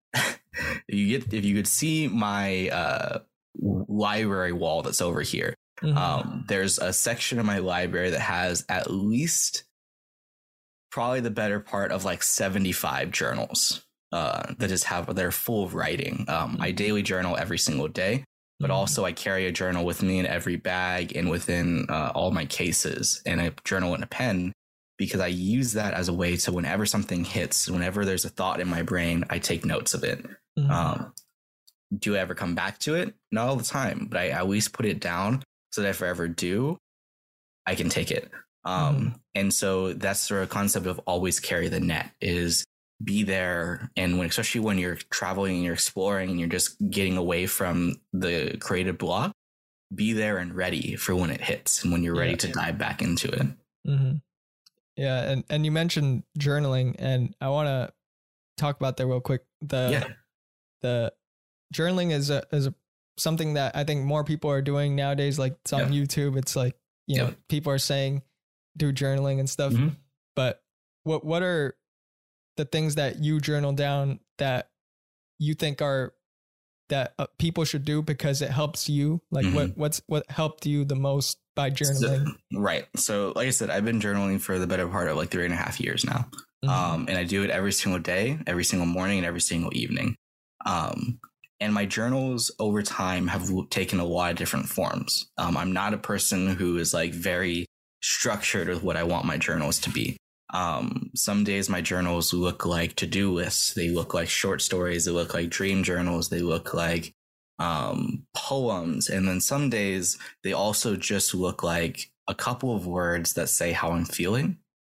you get, if you could see my uh, library wall that's over here, mhm. um, there's a section of my library that has at least probably the better part of like seventy-five journals uh, that just have, they're full of writing. Um, I daily journal every single day, but Mhm. also I carry a journal with me in every bag and within uh, all my cases, and a journal and a pen, because I use that as a way to, whenever something hits, whenever there's a thought in my brain, I take notes of it. Mhm. Um, do I ever come back to it? Not all the time, but I at least put it down so that if I ever do, I can take it. Um, Mhm. And so that's sort of concept of always carry the net, is be there. And when, especially when you're traveling and you're exploring and you're just getting away from the creative block, be there and ready for when it hits and when you're ready yeah. to dive back into it. Mm-hmm. Yeah. And, and you mentioned journaling, and I want to talk about that real quick. The, yeah. the journaling is a, is a, something that I think more people are doing nowadays. Like it's on yeah. YouTube. It's like, you yeah. know, people are saying do journaling and stuff, mm-hmm. but what, what are the things that you journal down that you think are that uh, people should do because it helps you? Like mm-hmm. what, what's, what helped you the most by journaling? So, right. So like I said, I've been journaling for the better part of like three and a half years now. Mm-hmm. Um, and I do it every single day, every single morning, and every single evening. Um, and my journals over time have taken a lot of different forms. Um, I'm not a person who is like very structured with what I want my journals to be. Um, some days my journals look like to-do lists. They look like short stories. They look like dream journals. They look like um, poems. And then some days they also just look like a couple of words that say how I'm feeling,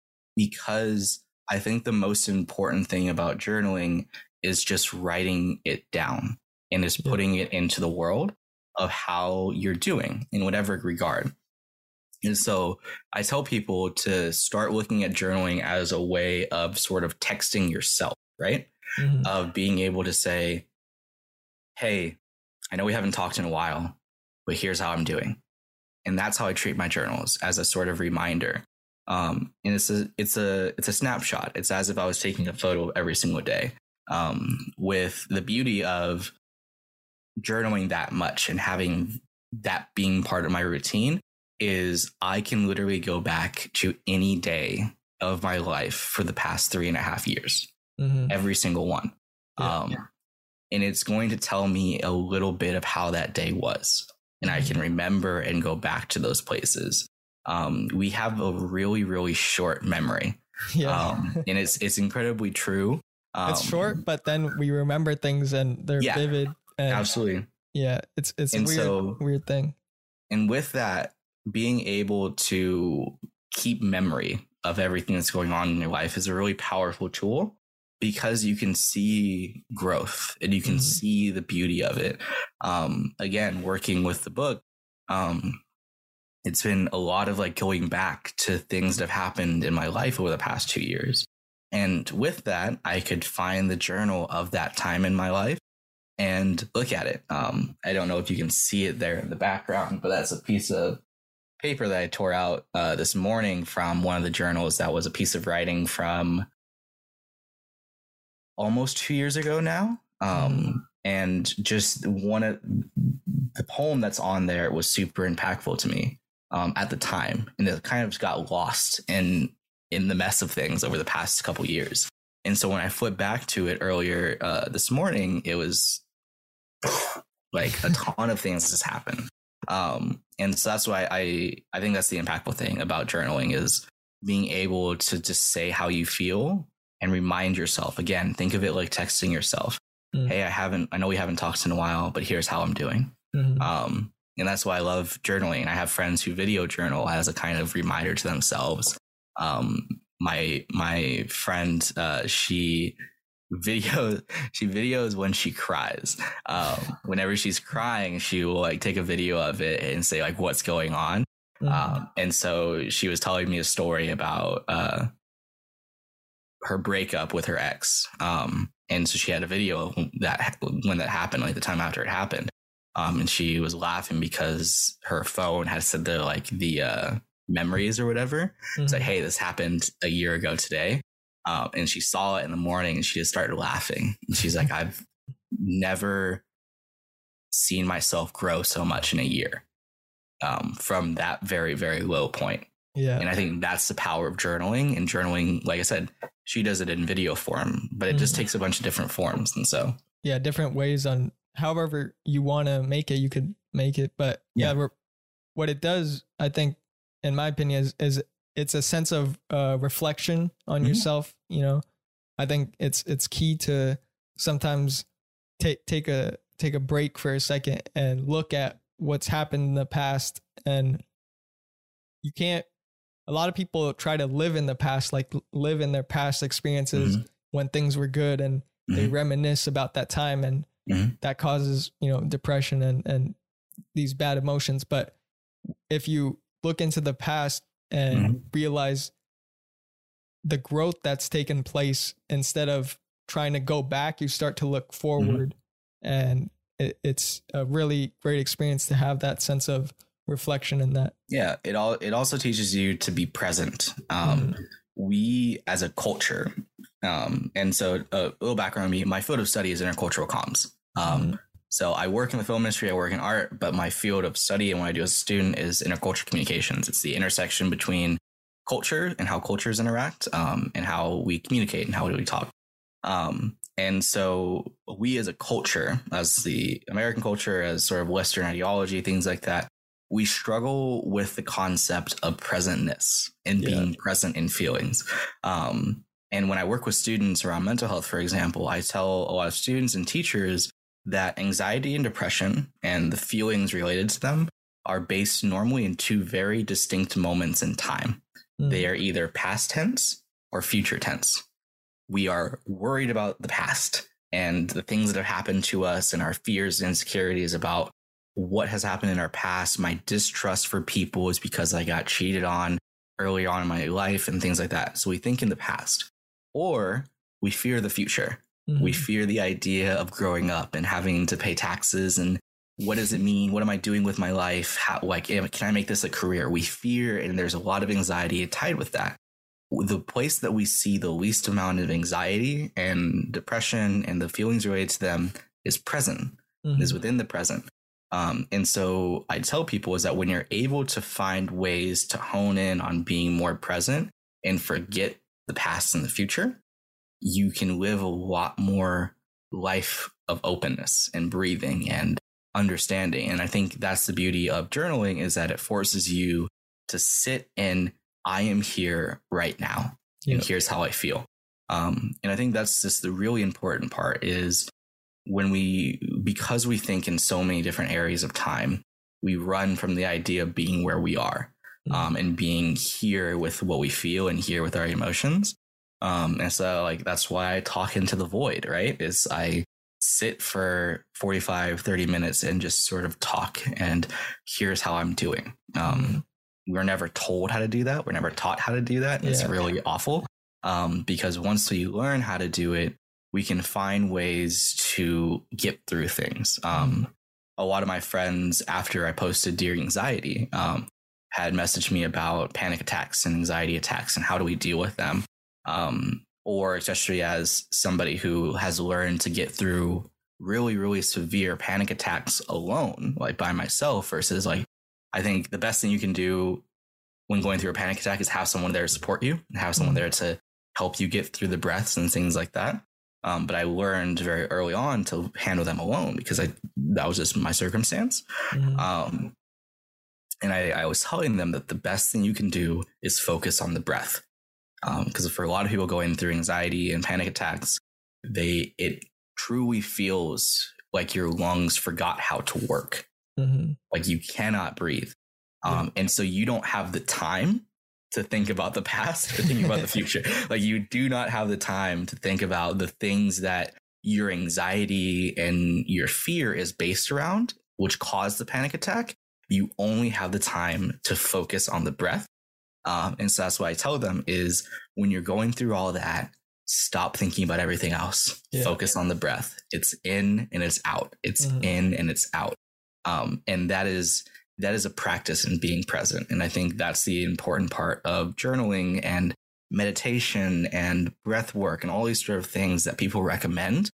because I think the most important thing about journaling is just writing it down and is putting it into the world of how you're doing in whatever regard. And so I tell people to start looking at journaling as a way of sort of texting yourself, right? Mm-hmm. Of being able to say, hey, I know we haven't talked in a while, but here's how I'm doing. And that's how I treat my journals, as a sort of reminder. Um, and it's a, it's a, it's a snapshot. It's as if I was taking a photo every single day. Um, with the beauty of journaling that much and having that being part of my routine is I can literally go back to any day of my life for the past three and a half years, mm-hmm. every single one. Yeah, um, yeah. And it's going to tell me a little bit of how that day was. And mm-hmm. I can remember and go back to those places. Um, we have a really, really short memory. Yeah. Um, and it's, it's incredibly true. Um, it's short, but then we remember things and they're yeah, vivid. And absolutely. Yeah. It's, it's and a weird, so, weird thing. And with that, being able to keep memory of everything that's going on in your life is a really powerful tool, because you can see growth and you can mm-hmm. see the beauty of it. Um, again, working with the book, um, it's been a lot of like going back to things that have happened in my life over the past two years. And with that, I could find the journal of that time in my life and look at it. Um, I don't know if you can see it there in the background, but that's a piece of paper that I tore out uh, this morning from one of the journals. That was a piece of writing from almost two years ago now. Um, mm. And just one of the poem that's on there was super impactful to me um, at the time. And it kind of got lost in, in the mess of things over the past couple years. And so when I flipped back to it earlier uh, this morning, it was like a ton of things just happened. Um, and so that's why I, I think that's the impactful thing about journaling, is being able to just say how you feel and remind yourself. Again, think of it like texting yourself. Mm. Hey, I haven't, I know we haven't talked in a while, but here's how I'm doing. Mm-hmm. Um, and that's why I love journaling. I have friends who video journal as a kind of reminder to themselves. Um, my, my friend, uh, she video she videos when she cries. Um whenever she's crying, she will like take a video of it and say like what's going on. Mm-hmm. Um and so she was telling me a story about uh her breakup with her ex, um and so she had a video that when that happened, like the time after it happened, um and she was laughing because her phone had said the like the uh memories or whatever. Mm-hmm. It's like, hey, this happened a year ago today. Um, and she saw it in the morning and she just started laughing. And she's like, I've never seen myself grow so much in a year, um, from that very, very low point. Yeah. And I think that's the power of journaling. And journaling, like I said, she does it in video form, but it mm-hmm. just takes a bunch of different forms. And so, yeah, different ways on however you want to make it, you could make it. But yeah, yeah what it does, I think, in my opinion, is, is it's a sense of uh, reflection on mm-hmm. yourself. You know, I think it's it's key to sometimes take take a take a break for a second and look at what's happened in the past. And you can't. A lot of people try to live in the past, like live in their past experiences. Mm-hmm. when things were good, and mm-hmm. they reminisce about that time, and mm-hmm. that causes, you know, depression and, and these bad emotions. But if you look into the past and mm-hmm. realize the growth that's taken place, instead of trying to go back, you start to look forward. Mm-hmm. And it, it's a really great experience to have that sense of reflection in that. Yeah, it all it also teaches you to be present. Um, mm-hmm. We as a culture, um, and so a little background on me, my field of study is intercultural comms. Um, mm-hmm. So I work in the film industry, I work in art, but my field of study and what I do as a student is intercultural communications. It's the intersection between culture and how cultures interact, um, and how we communicate and how do we talk. Um, and so we as a culture, as the American culture, as sort of Western ideology, things like that, we struggle with the concept of presentness and yeah. being present in feelings. Um, and when I work with students around mental health, for example, I tell a lot of students and teachers that anxiety and depression and the feelings related to them are based normally in two very distinct moments in time. Mm. They are either past tense or future tense. We are worried about the past and the things that have happened to us and our fears and insecurities about what has happened in our past. My distrust for people is because I got cheated on early on in my life and things like that. So we think in the past, or we fear the future. Mm-hmm. We fear the idea of growing up and having to pay taxes. And what does it mean? What am I doing with my life? How, like, can I make this a career? We fear, and there's a lot of anxiety tied with that. The place that we see the least amount of anxiety and depression and the feelings related to them is present, mm-hmm. is within the present. Um, and so I tell people is that when you're able to find ways to hone in on being more present and forget the past and the future, you can live a lot more life of openness and breathing and understanding. And I think that's the beauty of journaling, is that it forces you to sit in, I am here right now, and yep. here's how I feel. Um, and I think that's just the really important part, is when we, because we think in so many different areas of time, we run from the idea of being where we are, mm-hmm. um, and being here with what we feel and here with our emotions. Um, and so like, that's why I talk into the void, right? Is I sit for forty-five, thirty minutes and just sort of talk, and here's how I'm doing. Um, mm-hmm. We're never told how to do that. We're never taught how to do that. And yeah. It's really awful. Um, because once we learn how to do it, we can find ways to get through things. Um, mm-hmm. A lot of my friends, after I posted Dear Anxiety, um, had messaged me about panic attacks and anxiety attacks and how do we deal with them. Um, or especially as somebody who has learned to get through really, really severe panic attacks alone, like by myself, versus like, I think the best thing you can do when going through a panic attack is have someone there to support you and have someone there to help you get through the breaths and things like that. Um, but I learned very early on to handle them alone because I that was just my circumstance. Mm-hmm. Um, and I, I was telling them that the best thing you can do is focus on the breath. Because um, for a lot of people going through anxiety and panic attacks, they it truly feels like your lungs forgot how to work. Mm-hmm. Like you cannot breathe. Um, yeah. And so you don't have the time to think about the past or thinking about the future. Like you do not have the time to think about the things that your anxiety and your fear is based around, which caused the panic attack. You only have the time to focus on the breath. Um, and so that's what I tell them is when you're going through all that, stop thinking about everything else. Yeah. Focus on the breath. It's in and it's out. It's mm-hmm. in and it's out. Um, and that is that is a practice in being present. And I think that's the important part of journaling and meditation and breath work and all these sort of things that people recommend.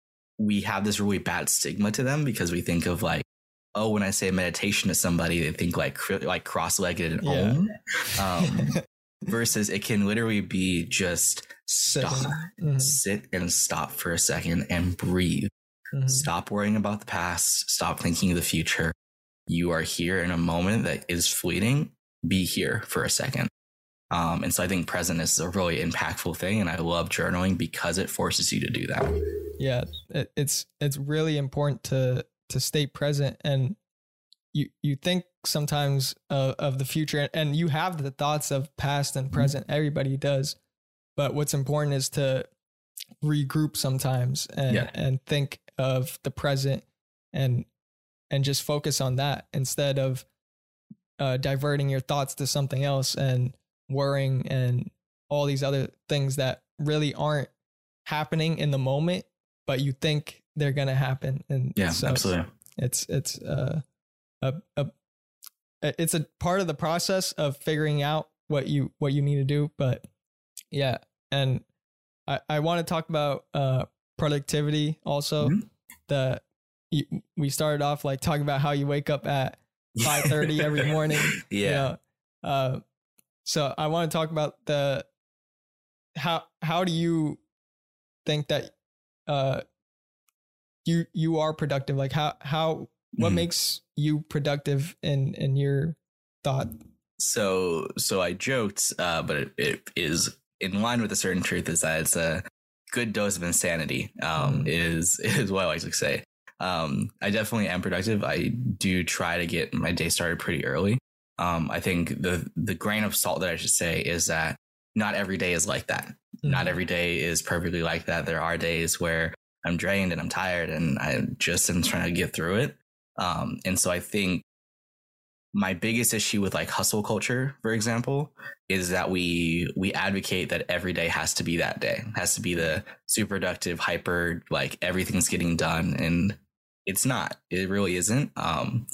We have this really bad stigma to them because we think of like, oh, when I say meditation to somebody, they think like like cross-legged and yeah. Om. Um, versus it can literally be just stop, mm-hmm. sit and stop for a second and breathe. Mm-hmm. Stop worrying about the past. Stop thinking of the future. You are here in a moment that is fleeting. Be here for a second. Um, and so I think presentness is a really impactful thing. And I love journaling because it forces you to do that. Yeah, it, it's it's really important to to stay present. And you you think sometimes uh, of the future, and you have the thoughts of past and present. Mm-hmm. Everybody does. But what's important is to regroup sometimes and Yeah. and think of the present and and just focus on that instead of uh, diverting your thoughts to something else and worrying and all these other things that really aren't happening in the moment, but you think they're gonna happen. And Yeah, so absolutely. It's it's uh, a a it's a part of the process of figuring out what you what you need to do. But yeah, and I I want to talk about uh productivity also. Mhm. The you, we started off like talking about how you wake up at five thirty every morning. Yeah. You know? Uh, so I want to talk about the how how do you think that uh you you are productive? Like how how what Mhm. makes you productive in in your thought? So, so I joked, uh, but it, it is in line with a certain truth. Is that it's a good dose of insanity. Um, Mm. is is what I like to say. Um, I definitely am productive. I do try to get my day started pretty early. Um, I think the the grain of salt that I should say is that not every day is like that. Not Mhm. every day is perfectly like that. There are days where I'm drained and I'm tired and I just am trying to get through it. Um, and so I think my biggest issue with like hustle culture, for example, is that we we advocate that every day has to be that day, has to be the super productive, hyper, like everything's getting done, and it's not. It really isn't. Um,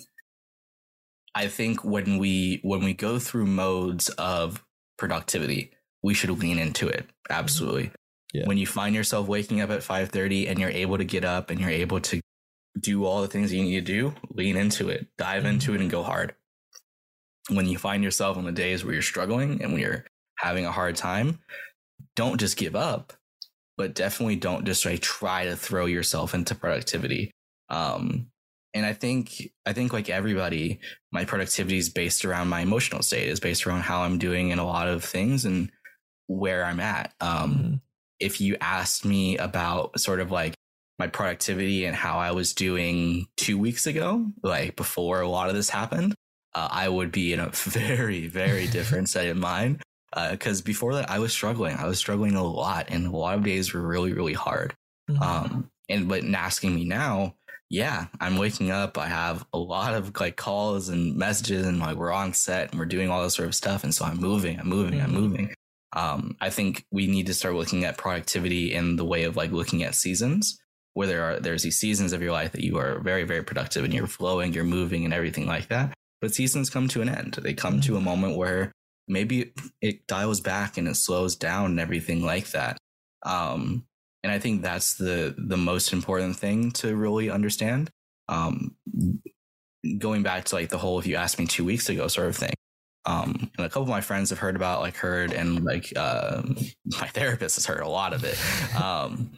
I think when we when we go through modes of productivity, we should lean into it. Absolutely. Yeah. When you find yourself waking up at five thirty and you're able to get up and you're able to do all the things you need to do, lean into it, dive Mhm. into it, and go hard. When you find yourself on the days where you're struggling and when you're having a hard time, don't just give up, but definitely don't just like try to throw yourself into productivity. Um, and I think, I think like everybody, my productivity is based around my emotional state, is based around how I'm doing in a lot of things and where I'm at. Um, Mhm. If you asked me about sort of like my productivity and how I was doing two weeks ago, like before a lot of this happened, uh, I would be in a very, very different state of mind. Because uh, before that, I was struggling. I was struggling a lot, and a lot of days were really, really hard. Mhm. Um, and but in asking me now, yeah, I'm waking up. I have a lot of like calls and messages, and like we're on set and we're doing all this sort of stuff. And so I'm moving, I'm moving, Mhm. I'm moving. Um, I think we need to start looking at productivity in the way of like looking at seasons, where there are there's these seasons of your life that you are very, very productive and you're flowing, you're moving, and everything like that. But seasons come to an end. They come to a moment where maybe it dials back and it slows down and everything like that. Um, and I think that's the the most important thing to really understand. Um, going back to like the whole "if you asked me two weeks ago" sort of thing. Um, and a couple of my friends have heard about, like heard, and like um, my therapist has heard a lot of it. Um,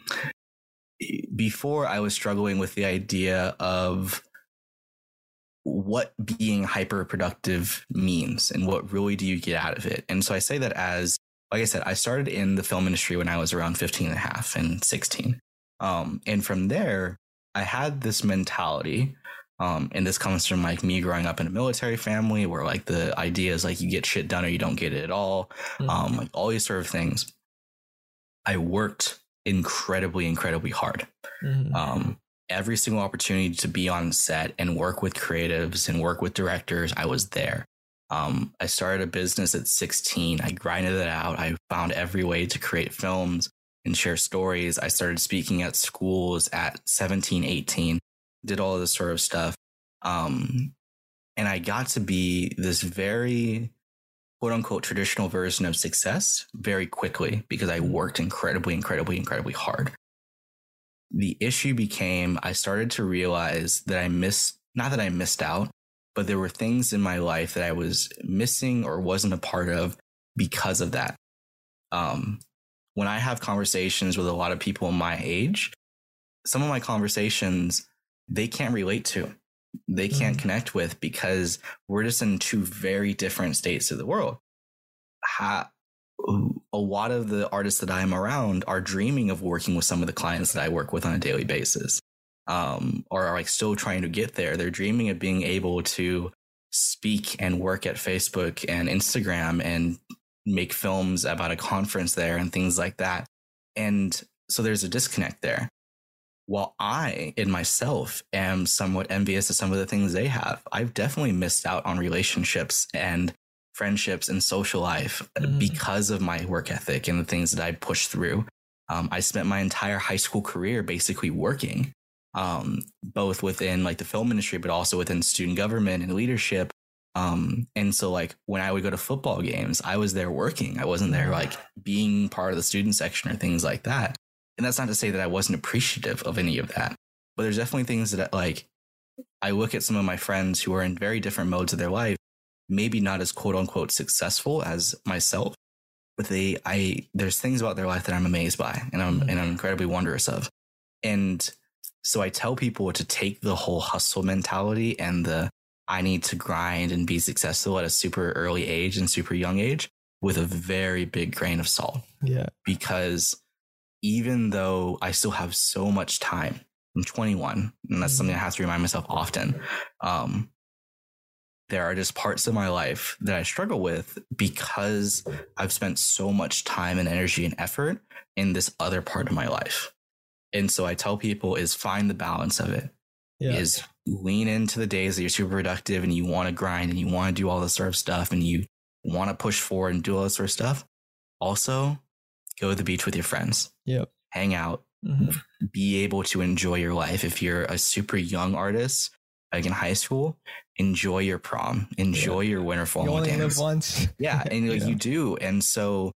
before I was struggling with the idea of what being hyper productive means and what really do you get out of it. And so I say that as, like I said, I started in the film industry when I was around fifteen and a half and sixteen. Um, and from there, I had this mentality. Um, and this comes from like me growing up in a military family where like the idea is like you get shit done or you don't get it at all. Mhm. Um, like all these sort of things. I worked incredibly, incredibly hard. Mhm. Um, every single opportunity to be on set and work with creatives and work with directors, I was there. Um, I started a business at sixteen. I grinded it out. I found every way to create films and share stories. I started speaking at schools at seventeen, eighteen, did all of this sort of stuff. Um, and I got to be this very quote unquote traditional version of success very quickly because I worked incredibly, incredibly, incredibly hard. The issue became I started to realize that I missed, not that I missed out, but there were things in my life that I was missing or wasn't a part of because of that. Um, when I have conversations with a lot of people my age, some of my conversations they can't relate to, they can't Mhm. connect with because we're just in two very different states of the world. How, a lot of the artists that I'm around are dreaming of working with some of the clients that I work with on a daily basis, um, or are like still trying to get there. They're dreaming of being able to speak and work at Facebook and Instagram and make films about a conference there and things like that. And so there's a disconnect there. While I, in myself, am somewhat envious of some of the things they have, I've definitely missed out on relationships and friendships and social life mm. because of my work ethic and the things that I pushed through. Um, I spent my entire high school career basically working, um, both within like the film industry, but also within student government and leadership. Um, and so like when I would go to football games, I was there working. I wasn't there like being part of the student section or things like that. And that's not to say that I wasn't appreciative of any of that, but there's definitely things that like I look at some of my friends who are in very different modes of their life, maybe not as quote unquote successful as myself, but they, I, there's things about their life that I'm amazed by and I'm, mm-hmm. and I'm incredibly wondrous of. And so I tell people to take the whole hustle mentality and the, I need to grind and be successful at a super early age and super young age with a very big grain of salt. Yeah. Because even though I still have so much time, I'm twenty-one, and that's mm-hmm. something I have to remind myself often. Um, there are just parts of my life that I struggle with because I've spent so much time and energy and effort in this other part of my life. And so I tell people is find the balance of it. Yeah. Is lean into the days that you're super productive and you want to grind and you want to do all this sort of stuff and you want to push forward and do all this sort of stuff. Also, go to the beach with your friends. Yep. Hang out. Mm-hmm. Be able to enjoy your life. If you're a super young artist, like in high school, enjoy your prom. Enjoy yeah. your winter formal dance. You only dance. live once. Yeah, and like yeah. you do. And so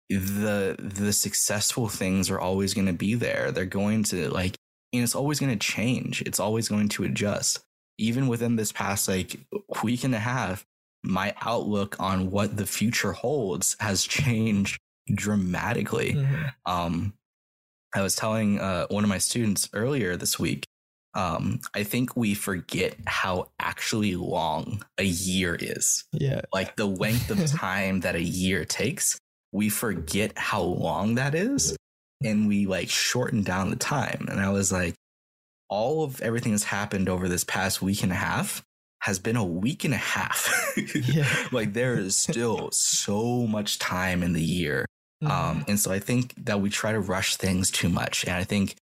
the the successful things are always going to be there. They're going to like, and it's always going to change. It's always going to adjust. Even within this past like week and a half, my outlook on what the future holds has changed dramatically. Mm-hmm. Um, I was telling uh, one of my students earlier this week, um, I think we forget how actually long a year is. Yeah. Like the length of time that a year takes, we forget how long that is. And we like shorten down the time. And I was like, all of everything that's happened over this past week and a half has been a week and a half. Yeah. Like there is still so much time in the year. Mm-hmm. Um, and so I think that we try to rush things too much. And I think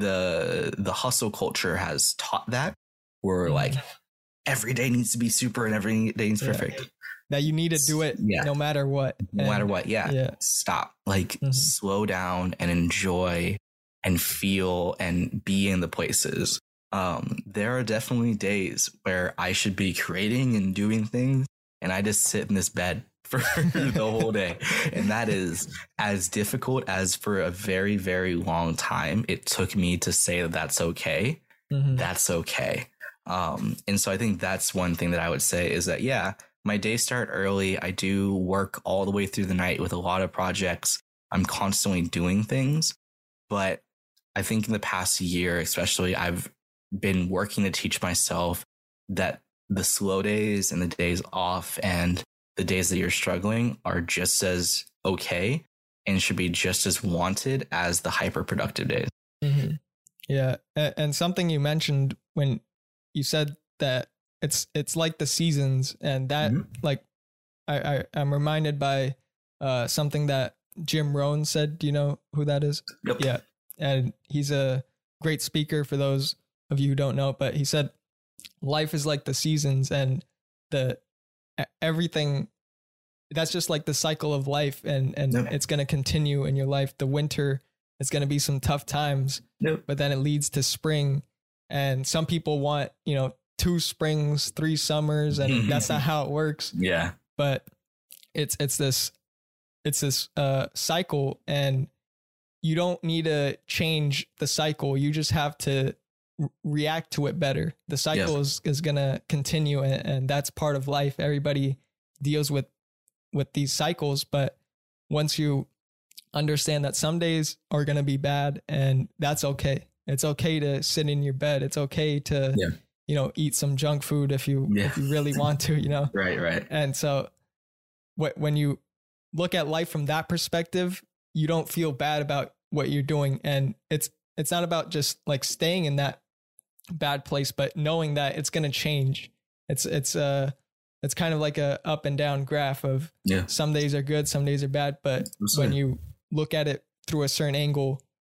the the hustle culture has taught that. Where mm-hmm. like every day needs to be super and every day is perfect. Yeah. That you need to do it yeah. no matter what. No and, matter what. Yeah. yeah. Stop. Like mm-hmm. slow down and enjoy and feel and be in the places. Um, there are definitely days where I should be creating and doing things and I just sit in this bed for the whole day. And that is as difficult as for a very, very long time it took me to say that that's okay. Mm-hmm. That's okay. Um, and so I think that's one thing that I would say is that, yeah, my days start early. I do work all the way through the night with a lot of projects. I'm constantly doing things. But I think in the past year, especially, I've been working to teach myself that the slow days and the days off and the days that you're struggling are just as okay and should be just as wanted as the hyper productive days. Mm-hmm. Yeah. And something you mentioned when you said that it's it's like the seasons, and that mm-hmm. like I, I I'm reminded by uh something that Jim Rohn said. Do you know who that is? Yep. Yeah. And he's a great speaker for those of you who don't know, but he said life is like the seasons, and the everything that's just like the cycle of life, and and yep. it's going to continue in your life. The winter, it's going to be some tough times, yep. but then it leads to spring, and some people want, you know, two springs, three summers, and that's not how it works. Yeah. But it's it's this it's this uh cycle, and you don't need to change the cycle. You just have to re- react to it better. The cycle yes. is, is gonna continue, and, and that's part of life. Everybody deals with with these cycles, but once you understand that some days are gonna be bad, and that's okay. It's okay to sit in your bed. It's okay to yeah. you know, eat some junk food if you yeah. if you really want to, you know. Right, right. And so wh- when you look at life from that perspective, you don't feel bad about what you're doing. And it's it's not about just like staying in that bad place, but knowing that it's going to change. It's it's uh it's kind of like a up and down graph of yeah. some days are good, some days are bad, but when you look at it through a certain angle,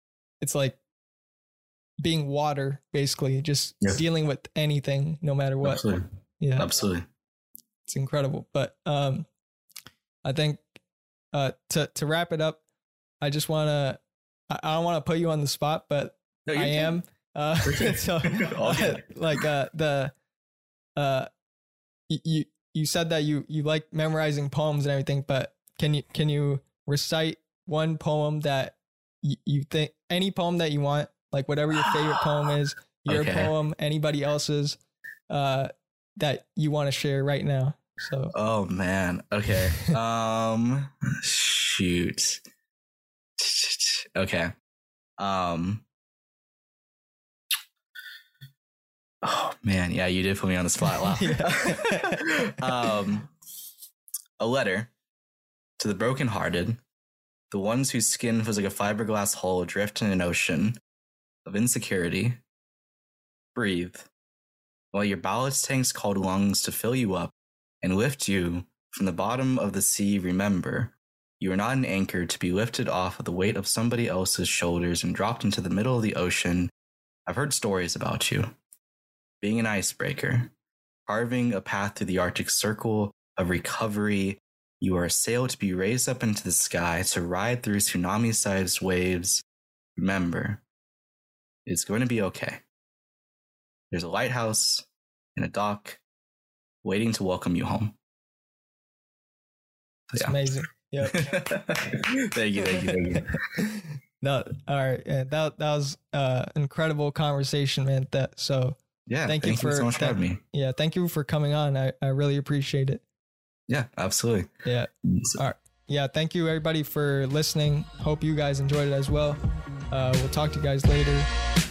it's like being water, basically, just yeah. dealing with anything, no matter what. Absolutely. Yeah, absolutely. It's incredible. But um, I think uh, to to wrap it up, I just want to. I, I don't want to put you on the spot, but no, I can. am. Uh, so, like uh, the uh, you you said that you you like memorizing poems and everything, but can you can you recite one poem that you, you think, any poem that you want, like whatever your favorite poem is, your okay. poem, anybody else's, uh, that you want to share right now. So. Oh man. Okay. um. Shoot. Okay. Um. Oh man. Yeah, you did put me on the spot. Wow. um. A letter to the brokenhearted, the ones whose skin feels like a fiberglass hull adrift in an ocean of insecurity. Breathe, while your ballast tanks called lungs to fill you up and lift you from the bottom of the sea. Remember, you are not an anchor to be lifted off of the weight of somebody else's shoulders and dropped into the middle of the ocean. I've heard stories about you being an icebreaker, carving a path through the Arctic Circle of recovery. You are a sail to be raised up into the sky to ride through tsunami-sized waves. Remember, it's going to be okay. There's a lighthouse and a dock waiting to welcome you home. That's yeah. amazing. Yep. Thank you, thank you, thank you. No, all right. Yeah, that that was uh incredible conversation, man. That so yeah. Thank, thank you you for so much for having me. Yeah, thank you for coming on. I I really appreciate it. Yeah, absolutely. Yeah. All right. Yeah. Thank you, everybody, for listening. Hope you guys enjoyed it as well. Uh, we'll talk to you guys later.